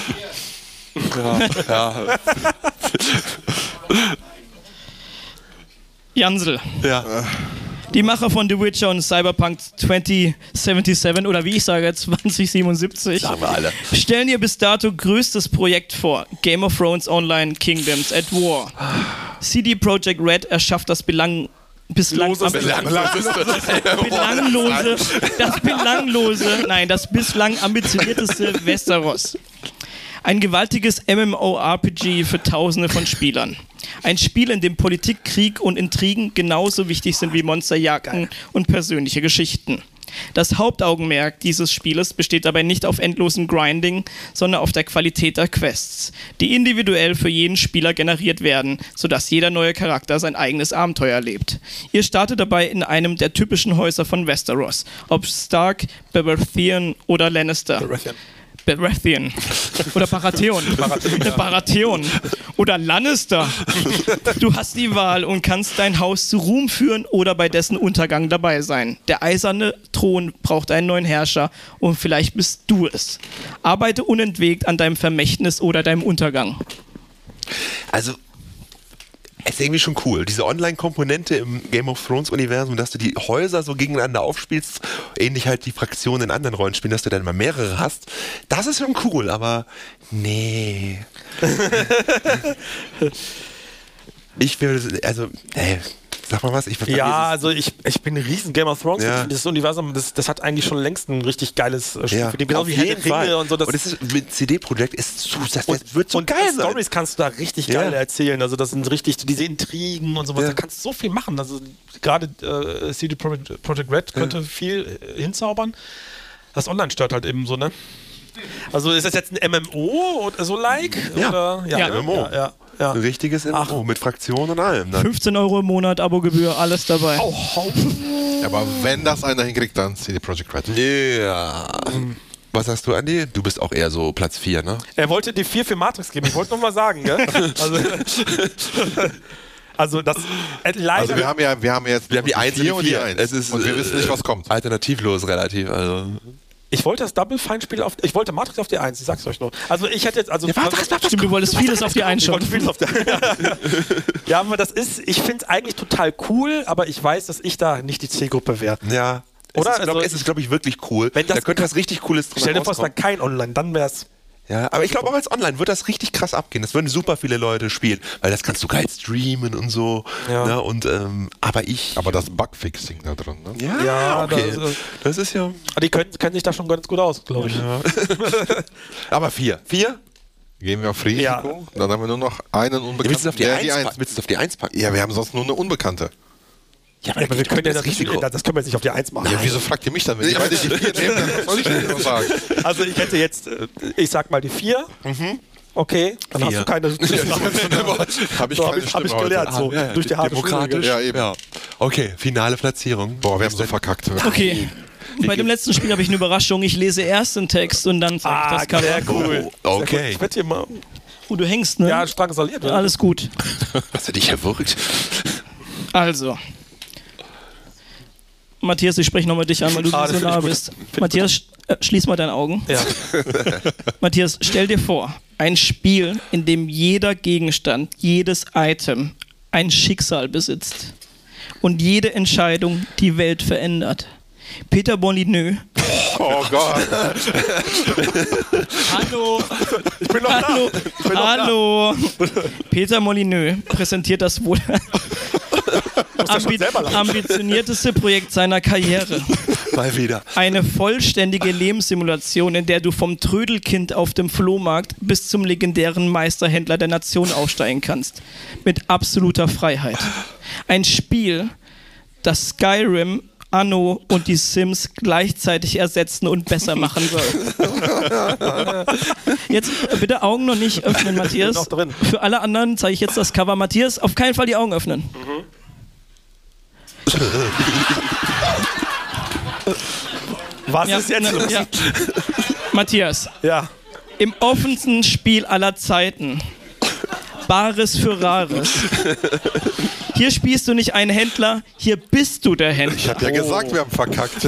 Jansel.
Ja.
Die Macher von The Witcher und Cyberpunk 2077 oder wie ich sage 2077
Sagen wir alle.
stellen ihr bis dato größtes Projekt vor. Game of Thrones Online Kingdoms at War. CD Projekt Red erschafft das belanglose, das bislang ambitionierteste Westeros. Ein gewaltiges MMORPG für Tausende von Spielern. Ein Spiel, in dem Politik, Krieg und Intrigen genauso wichtig sind wie Monsterjagden und persönliche Geschichten. Das Hauptaugenmerk dieses Spieles besteht dabei nicht auf endlosem Grinding, sondern auf der Qualität der Quests, die individuell für jeden Spieler generiert werden, sodass jeder neue Charakter sein eigenes Abenteuer erlebt. Ihr startet dabei in einem der typischen Häuser von Westeros, ob Stark, Baratheon oder Lannister. Baratheon oder Baratheon. Baratheon oder Lannister. Du hast die Wahl und kannst dein Haus zu Ruhm führen oder bei dessen Untergang dabei sein. Der eiserne Thron braucht einen neuen Herrscher und vielleicht bist du es. Arbeite unentwegt an deinem Vermächtnis oder deinem Untergang.
Also, es ist irgendwie schon cool. Diese Online-Komponente im Game of Thrones-Universum, dass du die Häuser so gegeneinander aufspielst, ähnlich halt die Fraktionen in anderen Rollenspielen, dass du dann mal mehrere hast. Das ist schon cool, aber nee. Ich will, also, sag mal was.
Ja, also ich bin ein riesen Game of Thrones.
Ja.
Das Universum, das hat eigentlich schon längst ein richtig geiles Spiel.
Ja,
Für den, genau
auf
wie Herr
jeden
der Ringe
Fall.
und so.
Und das ist mit CD-Projekt das wird so geil sein.
Stories kannst du da richtig
Ja.
geil erzählen. Also das sind richtig diese Intrigen und sowas.
Ja.
Da kannst du so viel machen. Also gerade CD Projekt Red könnte viel hinzaubern. Das Online stört halt eben so, ne? Also ist das jetzt ein MMO oder so like?
Ja.
Oder?
Ja.
MMO.
Ja.
Ein richtiges MMO mit Fraktionen und allem. Ne?
15 € im Monat, Abogebühr, alles dabei.
Aber wenn das einer hinkriegt, dann CD Projekt Red.
Ja. Was sagst du, Andi? Du bist auch eher so Platz 4, ne?
Er wollte die 4 für Matrix geben. Ich wollte noch mal sagen, gell? Also das leider.
Also wir haben jetzt
Wir haben die 1 und die 4. Es ist,
und wir wissen nicht, was kommt.
Alternativlos relativ. Also.
Ich wollte das Double Fine Spiel ich wollte Matrix auf die 1, ich sag's euch nur. Also ich hätte jetzt,
Stimmt, du wolltest vieles auf die
ich
einschauen.
wollte vieles auf die Ja, aber ich finde es eigentlich total cool, aber ich weiß, dass ich da nicht die Zielgruppe wäre.
Ja.
Oder?
Es ist, glaube ich, wirklich cool.
Wenn das-
Da könnte was richtig Cooles drin
Stell dir vor, es wäre
rauskommen.
kein Online, dann wär's.
Ja, aber ich glaube auch als Online wird das richtig krass abgehen. Das würden super viele Leute spielen, weil das kannst du geil streamen und so.
Ja.
Ne? Und,
Aber das Bugfixing da drin, ne?
Ja, okay. Das ist ja.
Die kennen sich da schon ganz gut aus, glaube ich.
Ja. Aber 4. 4?
Gehen wir auf Risiko.
Ja.
Dann haben wir nur noch einen Unbekannten.
Willst du es auf die
der
1 willst du es auf die 1 packen?
Ja, wir haben sonst nur eine Unbekannte.
Ja,
Aber wir können ja
das Risiko.
das können wir jetzt nicht auf die 1 machen.
Ja, wieso fragt ihr mich dann? Wenn ich beide die 4 nehme, dann soll ich denn noch sagen?
Also ich hätte jetzt, ich sag mal die 4. Okay, dann hast
4.
du keine.
Habe ich
So,
keine
hab ich
Stimme
gelernt,
heute.
so durch die harte Schule.
Demokratisch.
Ja, eben.
Ja. Okay, finale Platzierung.
Boah, wir haben so verkackt.
Okay. Bei dem letzten Spiel habe ich eine Überraschung. Ich lese erst den Text und dann zeige ich das Cover.
sehr cool.
Okay.
Ich werde hier mal.
Oh, du hängst, ne?
Ja, stark installiert. Ja.
Alles gut.
Hast du dich erwürgt?
Also. Matthias, ich spreche nochmal dich an, weil du so
das find ich
nah
gut.
bist. Matthias, schließ mal deine Augen.
Ja.
Matthias, stell dir vor, ein Spiel, in dem jeder Gegenstand, jedes Item ein Schicksal besitzt und jede Entscheidung die Welt verändert. Peter Molyneux.
Oh Gott.
Hallo.
Ich bin noch
Hallo.
da. Ich bin noch
Hallo. Peter Molyneux präsentiert das wohl. ambitionierteste Projekt seiner Karriere.
Mal wieder.
Eine vollständige Lebenssimulation, in der du vom Trödelkind auf dem Flohmarkt bis zum legendären Meisterhändler der Nation aufsteigen kannst. Mit absoluter Freiheit. Ein Spiel, das Skyrim, Anno und die Sims gleichzeitig ersetzen und besser machen soll. Jetzt bitte Augen noch nicht öffnen, Matthias.
Noch drin.
Für alle anderen zeige ich jetzt das Cover. Matthias, auf keinen Fall die Augen öffnen.
Was ist jetzt los?
Ja. Matthias,
Ja.
im offensten Spiel aller Zeiten. Bares für Rares. Hier spielst du nicht einen Händler, hier bist du der Händler.
Ich habe ja gesagt, wir haben verkackt.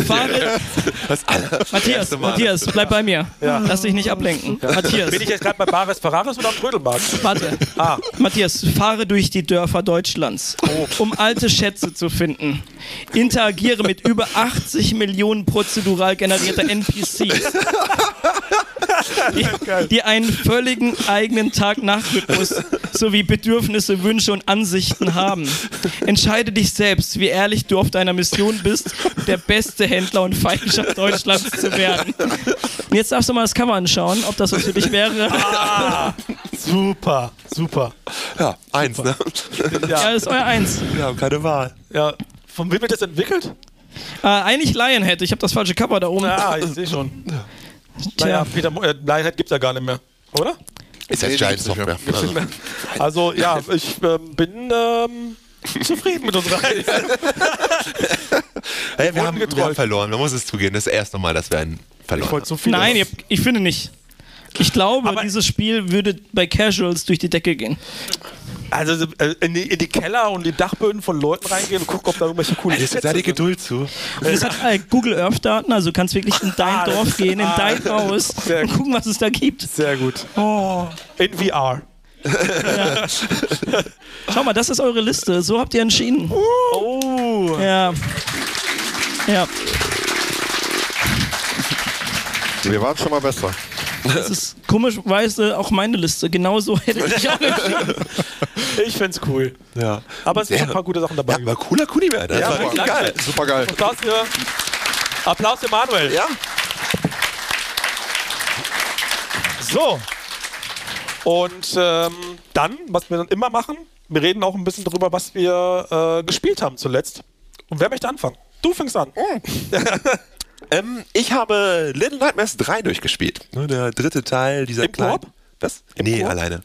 Matthias, bleib bei mir. Lass dich nicht ablenken. Matthias,
Bin ich jetzt gerade bei Bares Ferraris oder am Trödelmarkt?
warte. Matthias, fahre durch die Dörfer Deutschlands, um alte Schätze zu finden. Interagiere mit über 80 Millionen prozedural generierter NPCs, die einen völligen eigenen Tag-Nacht-Rhythmus sowie Bedürfnisse, Wünsche und Ansichten haben. Entscheide dich selbst, wie ehrlich du auf deiner Mission bist, der beste Händler und Feindschaft Deutschlands zu werden. Und jetzt darfst du mal das Cover anschauen, ob das was für dich wäre.
Super.
Ja, 1, ne?
Ja, das ist euer Eins.
Wir haben keine Wahl.
Ja. Von wem wird das entwickelt?
Eigentlich Lionhead, ich habe das falsche Cover da oben.
Ja, ich sehe schon. Naja, Lionhead gibt es ja gar nicht mehr, oder?
Ist jetzt Giant Software.
Also ja, ich bin zufrieden mit unserer Reise.
Hey, wir haben verloren, man muss es zugeben. Das ist das erste Mal, dass wir einen verloren haben.
So viel
Nein, ich finde nicht. Ich glaube, dieses Spiel würde bei Casuals durch die Decke gehen.
Also in die Keller und die Dachböden von Leuten reingehen und gucken, ob da irgendwelche coolen
Das ist da die Geduld zu.
Und es hat Google Earth Daten, also du kannst wirklich in dein Dorf gehen, in dein Haus und gucken, was es da gibt.
Sehr gut. In VR.
Ja. Schau mal, das ist eure Liste. So habt ihr entschieden. Ja.
Wir waren schon mal besser.
Das ist komischerweise auch meine Liste. Genauso hätte ich auch entschieden.
Ich find's cool.
Ja.
Aber es sind schon ein paar gute Sachen dabei.
Ja, aber cooler Kunibert. Das war richtig geil.
Super geil.
Applaus für Manuel.
Ja.
So. Und dann, was wir dann immer machen, wir reden auch ein bisschen darüber, was wir gespielt haben zuletzt. Und wer möchte anfangen? Du fängst an.
Ich habe Little Nightmares 3 durchgespielt. Der dritte Teil dieser kleinen...
Koop?
Was?
Im
Nee,
Koop?
alleine.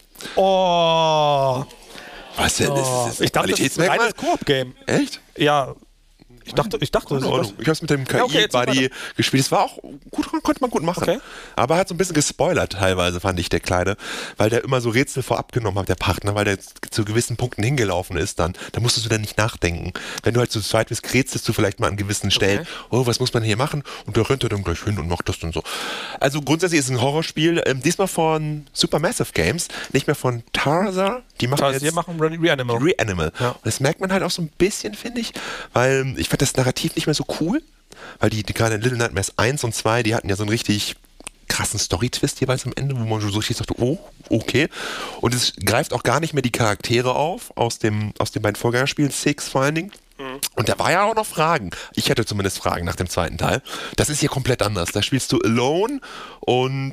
Oh.
Was denn? Ist
Ich dachte, das ist ein reines Koop-Game.
Echt?
Ja. Ich dachte, das
In Ordnung. Ich habe es mit dem
okay, jetzt
KI-Buddy gespielt. Es war auch gut, konnte man gut machen.
Okay.
Aber er hat so ein bisschen gespoilert teilweise, fand ich, der Kleine. Weil der immer so Rätsel vorab genommen hat, der Partner, weil der zu gewissen Punkten hingelaufen ist dann. Da musstest du dann nicht nachdenken. Wenn du halt zu zweit bist, rätselst du vielleicht mal an gewissen Stellen. Oh, was muss man hier machen? Und der rennt dann gleich hin und macht das und so. Also grundsätzlich ist es ein Horrorspiel. Diesmal von Supermassive Games, nicht mehr von Tarza. Die machen jetzt...
Wir machen Reanimal.
Reanimal. Ja. Und das merkt man halt auch so ein bisschen, finde ich, weil ich fand das Narrativ nicht mehr so cool, weil die gerade in Little Nightmares 1 und 2, die hatten ja so einen richtig krassen Story-Twist jeweils am Ende, wo man so richtig sagte, oh, okay. Und es greift auch gar nicht mehr die Charaktere auf aus den beiden Vorgängerspielen, 6 vor allen Dingen. Und da war ja auch noch Fragen. Ich hatte zumindest Fragen nach dem zweiten Teil. Das ist hier komplett anders. Da spielst du alone und...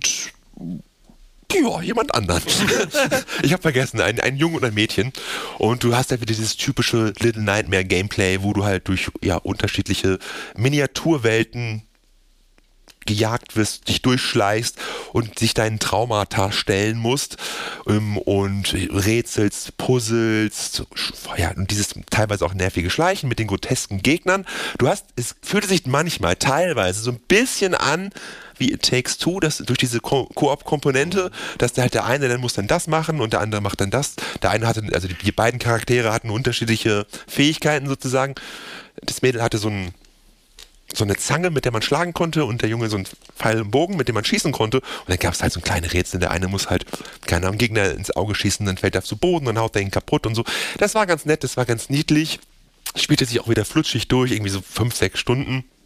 Ja, jemand anderen. Ich habe vergessen, ein Junge und ein Mädchen. Und du hast ja wieder dieses typische Little Nightmare Gameplay, wo du halt durch unterschiedliche Miniaturwelten gejagt wirst, dich durchschleichst und sich deinen Traumata stellen musst und rätselst, puzzelst, ja, und dieses teilweise auch nervige Schleichen mit den grotesken Gegnern. Es fühlte sich manchmal teilweise so ein bisschen an wie It Takes Two, dass durch diese Koop-Komponente, dass der eine dann muss dann das machen und der andere macht dann das. Der eine hatte, also die beiden Charaktere hatten unterschiedliche Fähigkeiten sozusagen. Das Mädel hatte so eine Zange, mit der man schlagen konnte und der Junge so einen Pfeil im Bogen, mit dem man schießen konnte. Und dann gab es halt so ein kleine Rätsel. Der eine muss halt, keine Ahnung, Gegner ins Auge schießen, dann fällt er zu Boden und haut er ihn kaputt und so. Das war ganz nett, das war ganz niedlich. Spielte sich auch wieder flutschig durch, irgendwie so 5-6 Stunden.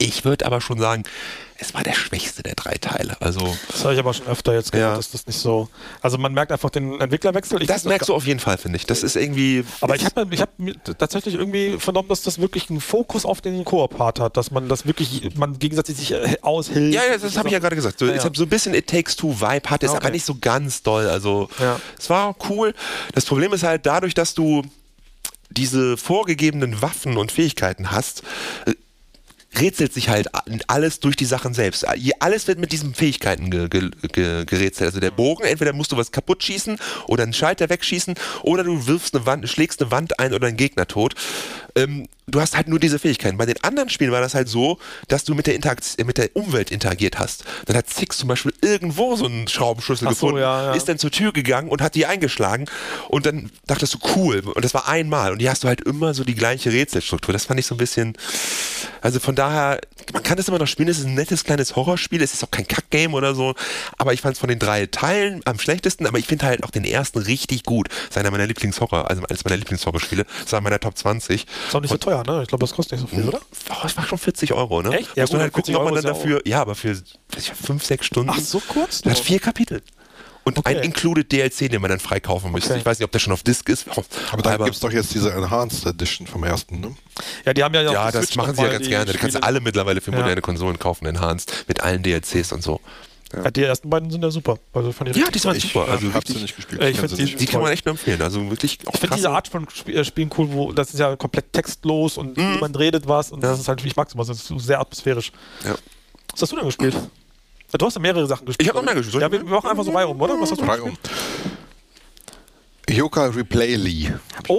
Ich würde aber schon sagen, es war der schwächste der 3 Teile. Also,
das habe ich aber schon öfter jetzt gehört, dass das nicht so... Also man merkt einfach den Entwicklerwechsel.
Das merkst du auf jeden Fall, finde ich. Das ist irgendwie...
Aber ich hab tatsächlich irgendwie vernommen, dass das wirklich einen Fokus auf den Koop-Part hat, dass man das wirklich, man gegenseitig sich aushilft.
Ja, das habe ich ja gerade gesagt. So, ich habe so ein bisschen It Takes Two Vibe hat es, aber nicht so ganz doll. Also es war cool. Das Problem ist halt dadurch, dass du diese vorgegebenen Waffen und Fähigkeiten hast, rätselt sich halt alles durch die Sachen selbst. Alles wird mit diesen Fähigkeiten gerätselt. Also der Bogen, entweder musst du was kaputt schießen oder einen Schalter wegschießen oder du schlägst eine Wand ein oder einen Gegner tot. Du hast halt nur diese Fähigkeiten. Bei den anderen Spielen war das halt so, dass du mit der Umwelt interagiert hast. Dann hat Six zum Beispiel irgendwo so einen Schraubenschlüssel gefunden, ist dann zur Tür gegangen und hat die eingeschlagen und dann dachtest du, cool. Und das war einmal. Und hier hast du halt immer so die gleiche Rätselstruktur. Das fand ich so ein bisschen... Also von daher, man kann das immer noch spielen, es ist ein nettes kleines Horrorspiel, es ist auch kein Kack-Game oder so, aber ich fand es von den 3 Teilen am schlechtesten, aber ich finde halt auch den ersten richtig gut. Das ist einer meiner eines meiner Lieblingshorrorspiele, das war in meiner Top 20.
Ist auch nicht so teuer, ne? Ich glaube, das kostet nicht so viel, oder?
Das war schon 40 €, ne?
Echt? Ja,
muss man halt gucken, ob man dann dafür, aber für 5-6 Stunden.
Ach, so kurz?
Das hat 4 Kapitel. Und ein Included DLC, den man dann freikaufen müsste. Ich weiß nicht, ob der schon auf Disc ist.
Aber da gibt es doch jetzt diese Enhanced Edition vom ersten, ne?
Ja, die haben ja
auch das machen sie ja ganz gerne. Da kannst du alle mittlerweile für moderne Konsolen kaufen, Enhanced, mit allen DLCs und so.
Ja, die ersten beiden sind ja super. Also fand ich
die sind super. Also
ich hab sie nicht gespielt.
Ich find
die kann man echt nur empfehlen. Also wirklich auch
ich finde diese Art von Spielen cool, wo das ist ja komplett textlos und niemand redet was und das ist halt, ich mag sowas, das ist sehr atmosphärisch. Ja. Was hast du denn gespielt? Du hast ja mehrere Sachen gespielt.
Ich habe noch mehr gespielt.
Ja, wir machen einfach so Reihe um, oder? Was hast du
gespielt? Yoka Replay Lee.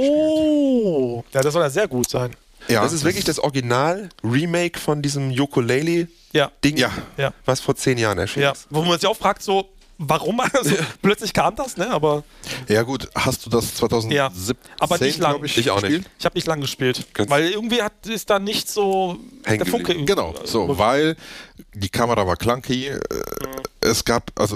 Oh! Ja, das soll ja sehr gut sein.
Ja, das ist wirklich das Original-Remake von diesem Ukulele-Ding, was vor 10 Jahren erschienen ist.
Wo man sich auch fragt, so, warum? Also, plötzlich kam das, ne? Aber
ja gut, hast du das 2017
aber nicht lang.
Ich auch nicht.
Ich habe nicht lang gespielt, weil irgendwie ist da nicht so der Funke.
Genau, so, weil die Kamera war clunky. Es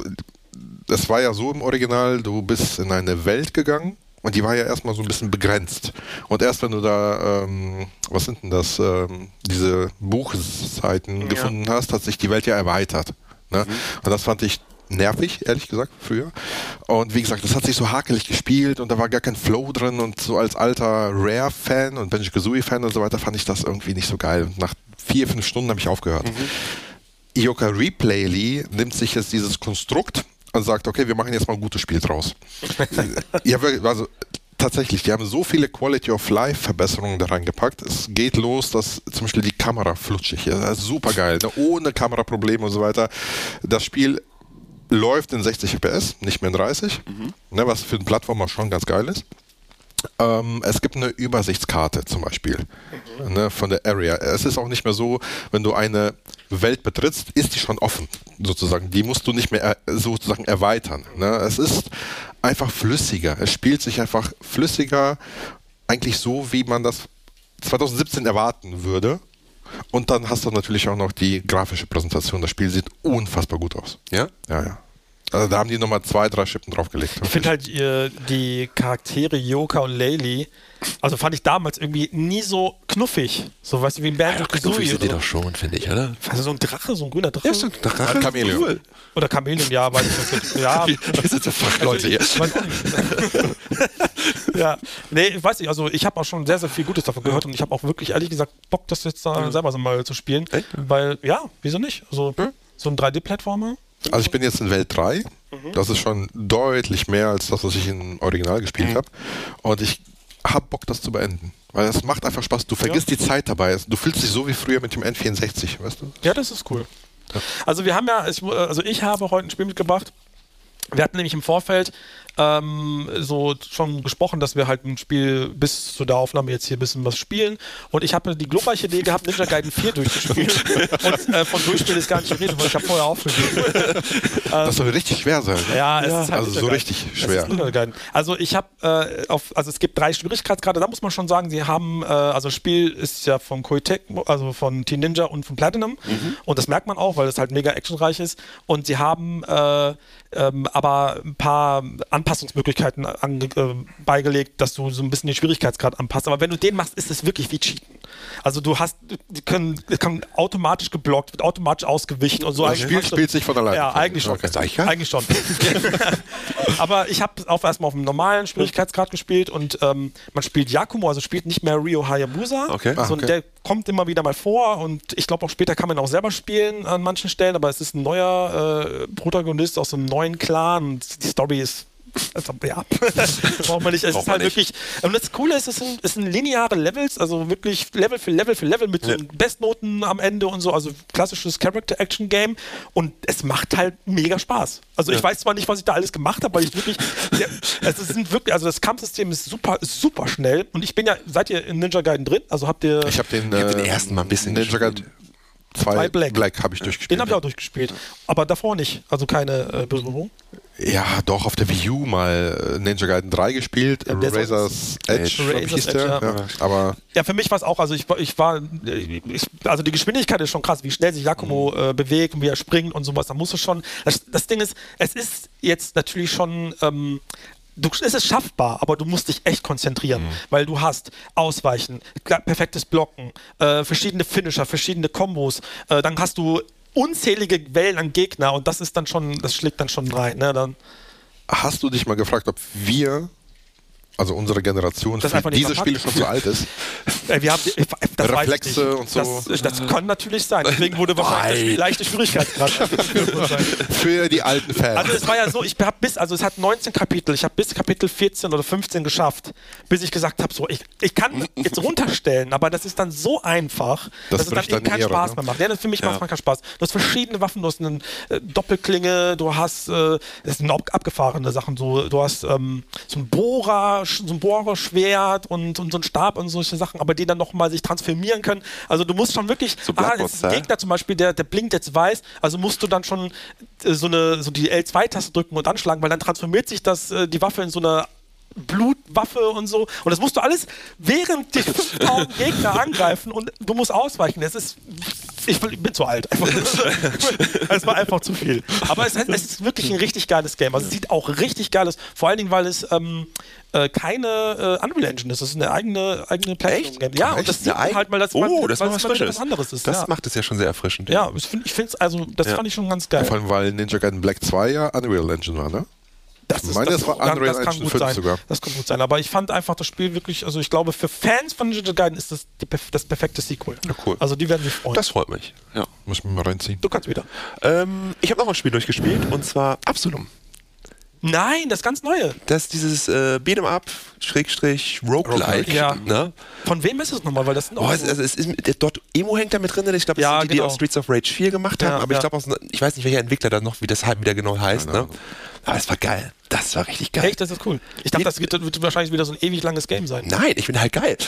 war ja so im Original, du bist in eine Welt gegangen und die war ja erstmal so ein bisschen begrenzt. Und erst wenn du da, was sind denn das, diese Buchseiten gefunden hast, hat sich die Welt ja erweitert. Ne? Und das fand ich nervig, ehrlich gesagt, früher. Und wie gesagt, das hat sich so hakelig gespielt und da war gar kein Flow drin und so als alter Rare-Fan und Banjo-Kazooie-Fan und so weiter fand ich das irgendwie nicht so geil. Und nach 4-5 Stunden habe ich aufgehört. Yoka Replay Lee nimmt sich jetzt dieses Konstrukt und sagt, okay, wir machen jetzt mal ein gutes Spiel draus. Ja, also tatsächlich, die haben so viele Quality-of-Life-Verbesserungen da reingepackt. Es geht los, dass zum Beispiel die Kamera flutschig ist. Das ist super geil, ne? Ohne Kameraprobleme und so weiter. Das Spiel läuft in 60 FPS, nicht mehr in 30, ne, was für einen Plattformer schon ganz geil ist. Es gibt eine Übersichtskarte zum Beispiel ne, von der Area. Es ist auch nicht mehr so, wenn du eine Welt betrittst, ist die schon offen sozusagen. Die musst du nicht mehr sozusagen erweitern. Ne. Es ist einfach flüssiger. Es spielt sich einfach flüssiger, eigentlich so, wie man das 2017 erwarten würde. Und dann hast du natürlich auch noch die grafische Präsentation. Das Spiel sieht unfassbar gut aus.
Ja?
Ja, ja. Also da haben die nochmal 2-3 Schippen draufgelegt.
Ich finde halt die Charaktere Yoka und Laylee, also fand ich damals irgendwie nie so knuffig. So, weißt du, wie ein Banjo-Kazooie.
Knuffig sind die doch schon, finde ich, oder?
Also so ein Drache, so ein grüner Drache.
Ja, so ein Drache.
Chamäleon.
Cool.
Oder Chamäleon, ja, weiß ich nicht. Ja,
wir sind so fuck Leute hier.
Ja, nee, ich weiß nicht, also ich habe auch schon sehr, sehr viel Gutes davon gehört und ich habe auch wirklich, ehrlich gesagt, Bock, das jetzt da selber so mal zu spielen.
Echt?
Weil, ja, wieso nicht? Also, so ein 3D-Plattformer.
Also ich bin jetzt in Welt 3. Das ist schon deutlich mehr als das, was ich im Original gespielt habe. Und ich habe Bock, das zu beenden. Weil es macht einfach Spaß. Du vergisst die Zeit dabei. Du fühlst dich so wie früher mit dem N64, weißt du?
Ja, das ist cool. Ja. Also wir haben ja, ich habe heute ein Spiel mitgebracht. Wir hatten nämlich im Vorfeld so schon gesprochen, dass wir halt ein Spiel bis zu der Aufnahme jetzt hier ein bisschen was spielen. Und ich habe die glorreiche Idee gehabt, Ninja Gaiden 4 durchzuspielen. Und von Durchspielen ist gar nicht reden, weil ich habe vorher aufgegeben.
Das soll richtig schwer sein. Ne?
Ja, es ist halt
also so richtig schwer.
Also ich habe, also es gibt 3 Schwierigkeitsgrade, da muss man schon sagen, sie haben, also das Spiel ist ja von Koei Tecmo, also von Team Ninja und von Platinum. Und das merkt man auch, weil es halt mega actionreich ist. Und sie haben aber ein paar Anpassungsmöglichkeiten beigelegt, dass du so ein bisschen den Schwierigkeitsgrad anpasst. Aber wenn du den machst, ist es wirklich wie Cheaten. Also die kann automatisch geblockt, wird automatisch ausgewichen und so.
Das Spiel spielt sich von alleine.
Ja, eigentlich schon.
Okay.
Eigentlich schon. Aber ich habe auch erstmal auf dem normalen Schwierigkeitsgrad gespielt und man spielt Yakumo, also spielt nicht mehr Ryo Hayabusa.
Okay.
Der kommt immer wieder mal vor und ich glaube auch später kann man auch selber spielen an manchen Stellen, aber es ist ein neuer Protagonist aus einem neuen Clan und die Story ist also, ja, braucht man nicht. Es ist halt wirklich. Und das Coole ist, es sind lineare Levels, also wirklich Level für Level für Level mit so Bestnoten am Ende und so, also klassisches Character-Action-Game und es macht halt mega Spaß. Also ich weiß zwar nicht, was ich da alles gemacht habe, weil ich wirklich, also das Kampfsystem ist super schnell und ich bin ja, seid ihr in Ninja Gaiden drin? Also habt ihr...
Ich habe den
ersten Mal ein bisschen
Ninja Gaiden 2 Black habe ich durchgespielt.
Den habe ich auch durchgespielt, aber davor nicht, also keine Berührung.
Ja, doch, auf der Wii U mal Ninja Gaiden 3 gespielt, Razor's Edge, aber...
Ja, für mich war es auch, also also die Geschwindigkeit ist schon krass, wie schnell sich Yakumo bewegt und wie er springt und sowas, da musst du schon, das Ding ist, es ist jetzt natürlich schon... es ist schaffbar, aber du musst dich echt konzentrieren, weil du hast Ausweichen, perfektes Blocken, verschiedene Finisher, verschiedene Kombos, dann hast du unzählige Wellen an Gegner und das schlägt dann schon rein. Ne? Dann
hast du dich mal gefragt, ob wir, also unsere Generation, für diese Spiele schon zu alt ist?
Wir haben
Reflexe und so.
Das kann natürlich sein. Deswegen wurde wahrscheinlich leichte Schwierigkeitsgrad
für die alten Fans.
Also es war ja so, es hat 19 Kapitel. Ich habe bis Kapitel 14 oder 15 geschafft, bis ich gesagt habe, so, ich kann jetzt runterstellen, aber das ist dann so einfach, dass es dann eben keinen Spaß mehr macht. Ja, für mich macht es keinen Spaß. Du hast verschiedene Waffen, du hast eine Doppelklinge, du hast das sind abgefahrene Sachen, du hast so ein Bohrerschwert und so ein Stab und solche Sachen, aber die dann nochmal sich transformieren können. Also du musst schon wirklich, ist ein Gegner zum Beispiel, der blinkt jetzt weiß, also musst du dann schon so die L2-Taste drücken und anschlagen, weil dann transformiert sich die Waffe in so eine Blutwaffe und so. Und das musst du alles während die 5000 Gegner angreifen und du musst ausweichen. Ich bin zu alt. Es war einfach zu viel. Aber es ist wirklich ein richtig geiles Game. Also es sieht auch richtig geil aus. Vor allen Dingen, weil es keine Unreal Engine ist. Das ist eine eigene Plattform-Game. Ja, und das sieht halt mal, dass
das
was anderes ist.
Das macht es ja schon sehr erfrischend.
Ja, ich finde es, also das fand ich schon ganz geil.
Vor allem, weil Ninja Gaiden Black 2 ja Unreal Engine war, ne?
Das war Unreal Engine 5 sogar. Das kann gut sein, aber ich fand einfach das Spiel wirklich, also ich glaube, für Fans von Ninja Gaiden ist das das perfekte Sequel.
Ja, cool.
Also die werden sich freuen.
Das freut mich, ja.
Muss ich mir mal reinziehen.
Du kannst wieder.
Ich habe noch ein Spiel durchgespielt und zwar Absolum.
Nein, das ganz Neue.
Das ist dieses Beat'em-up Roguelike.
Ja.
Ne?
Von wem ist es nochmal? Weil das sind auch
dort Emo hängt da mit drin. Ich glaube, das sind die aus Streets of Rage 4 gemacht haben. Aber ich glaube, ich weiß nicht, welcher Entwickler da noch, wie das halt wieder genau heißt. Ne? Aber es war geil. Das war richtig geil.
Echt, das ist cool. Ich dachte, das wird wahrscheinlich wieder so ein ewig langes Game sein.
Nein, ich bin halt geil.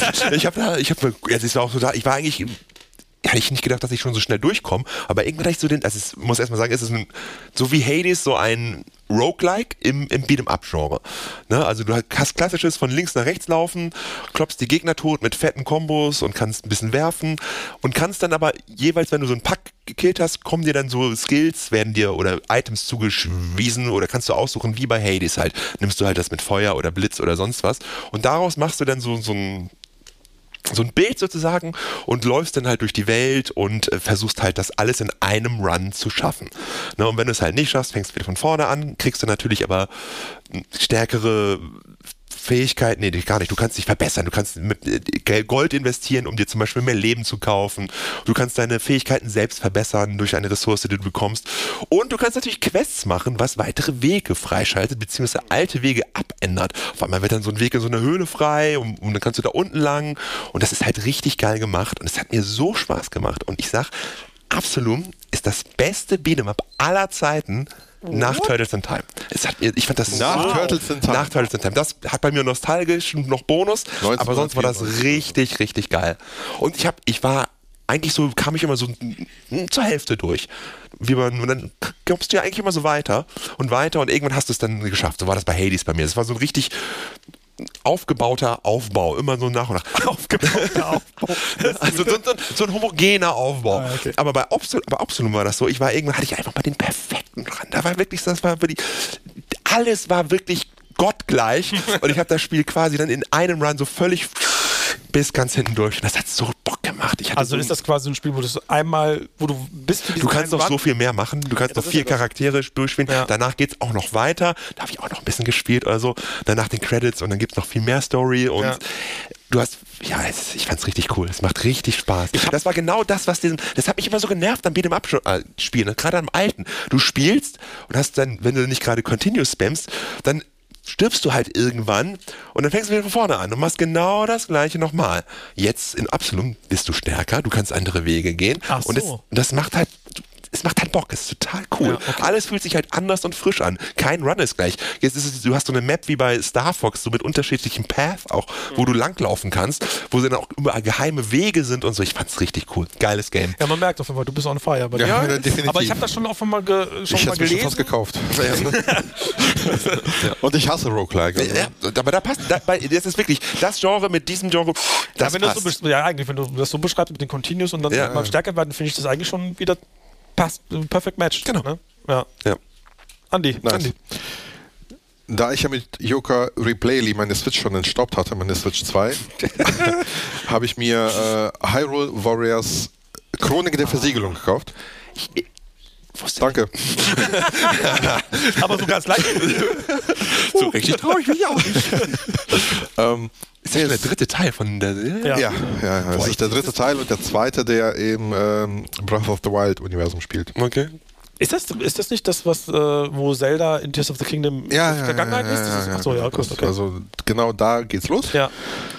Ich war eigentlich... Hätte ich nicht gedacht, dass ich schon so schnell durchkomme, aber irgendwann hatte ich ich muss erstmal sagen, es ist so wie Hades, so ein Roguelike im Beat'em-up-Genre. Ne? Also du hast klassisches von links nach rechts laufen, klopfst die Gegner tot mit fetten Kombos und kannst ein bisschen werfen und kannst dann aber jeweils, wenn du so einen Pack gekillt hast, kommen dir dann so Skills, werden dir oder Items zugewiesen oder kannst du aussuchen, wie bei Hades halt. Nimmst du halt das mit Feuer oder Blitz oder sonst was und daraus machst du dann so ein Bild sozusagen und läufst dann halt durch die Welt und versuchst halt das alles in einem Run zu schaffen. Ne, und wenn du es halt nicht schaffst, fängst du wieder von vorne an, kriegst du natürlich aber stärkere Fähigkeiten, nee, gar nicht. Du kannst dich verbessern. Du kannst mit Gold investieren, um dir zum Beispiel mehr Leben zu kaufen. Du kannst deine Fähigkeiten selbst verbessern durch eine Ressource, die du bekommst. Und du kannst natürlich Quests machen, was weitere Wege freischaltet, beziehungsweise alte Wege abändert. Auf einmal wird dann so ein Weg in so einer Höhle frei und dann kannst du da unten lang. Und das ist halt richtig geil gemacht. Und es hat mir so Spaß gemacht. Und ich sag, Absolum ist das beste Beat'em-up aller Zeiten. Nach Turtles in Time. Ich fand das
Turtles in Time.
Nach Turtles in Time. Das hat bei mir nostalgisch noch Bonus, aber sonst war das richtig, richtig geil. Und kam ich immer so zur Hälfte durch. Und dann kommst du ja eigentlich immer so weiter und irgendwann hast du es dann geschafft. So war das bei Hades bei mir. Das war so ein richtig aufgebauter Aufbau, immer so nach und nach. Aufgebauter Aufbau. Also so ein homogener Aufbau.
Ah, okay.
Aber bei Absolum war das so, irgendwann hatte ich einfach mal den perfekten Run. Alles war wirklich gottgleich und ich habe das Spiel quasi dann in einem Run so völlig bis ganz hinten durch. Und das hat so Bock gemacht.
Also ist das quasi ein Spiel, wo du bist für diesen
Du kannst noch so viel mehr machen. Du kannst noch 4 Charaktere durchspielen.
Ja.
Danach geht's auch noch weiter. Da habe ich auch noch ein bisschen gespielt oder so. Danach den Credits und dann gibt's noch viel mehr Story und du hast, ich fand's richtig cool. Es macht richtig Spaß. Das war genau das, das hat mich immer so genervt am Beat'em-up-Spielen, ne? Gerade am alten. Du spielst und hast dann, wenn du nicht gerade Continue spammst, dann stirbst du halt irgendwann und dann fängst du wieder von vorne an und machst genau das Gleiche nochmal. Jetzt in Absolum bist du stärker, du kannst andere Wege gehen.
Ach so.
Und das macht halt, es macht halt Bock, es ist total cool.
Ja, okay.
Alles fühlt sich halt anders und frisch an. Kein Run ist gleich. Du hast so eine Map wie bei Star Fox, so mit unterschiedlichen Paths auch, wo du langlaufen kannst, wo dann auch überall geheime Wege sind und so. Ich fand's richtig cool. Geiles Game.
Ja, man merkt auf jeden Fall, du bist on fire.
Ja, definitiv.
Aber ich habe das schon auch mal
Ich hätte
gelesen.
schon fast gekauft. Und ich hasse Roguelike. Also.
Ja, aber da passt, das ist wirklich das Genre mit diesem Genre, das
Wenn
passt.
wenn du das so beschreibst mit den Continues und dann mal stärker werden, finde ich das eigentlich schon wieder passt. Perfect Match.
Genau.
Ne? Ja. Andi.
Da ich ja mit Yoka Replayly meine Switch schon entstaubt hatte, meine Switch 2, habe ich mir Hyrule Warriors Chronik der Versiegelung gekauft. Danke.
Aber so ganz leicht.
So richtig traurig bin ich auch nicht. Ist ja der dritte Teil von der Serie?
Ja.
Ja, das ist der dritte Teil und der zweite, der im Breath of the Wild Universum spielt.
Okay.
Ist das nicht das, wo Zelda in Tears of the Kingdom Vergangenheit ist? Achso, ja, gut, okay.
Also genau da geht's los.
Ja.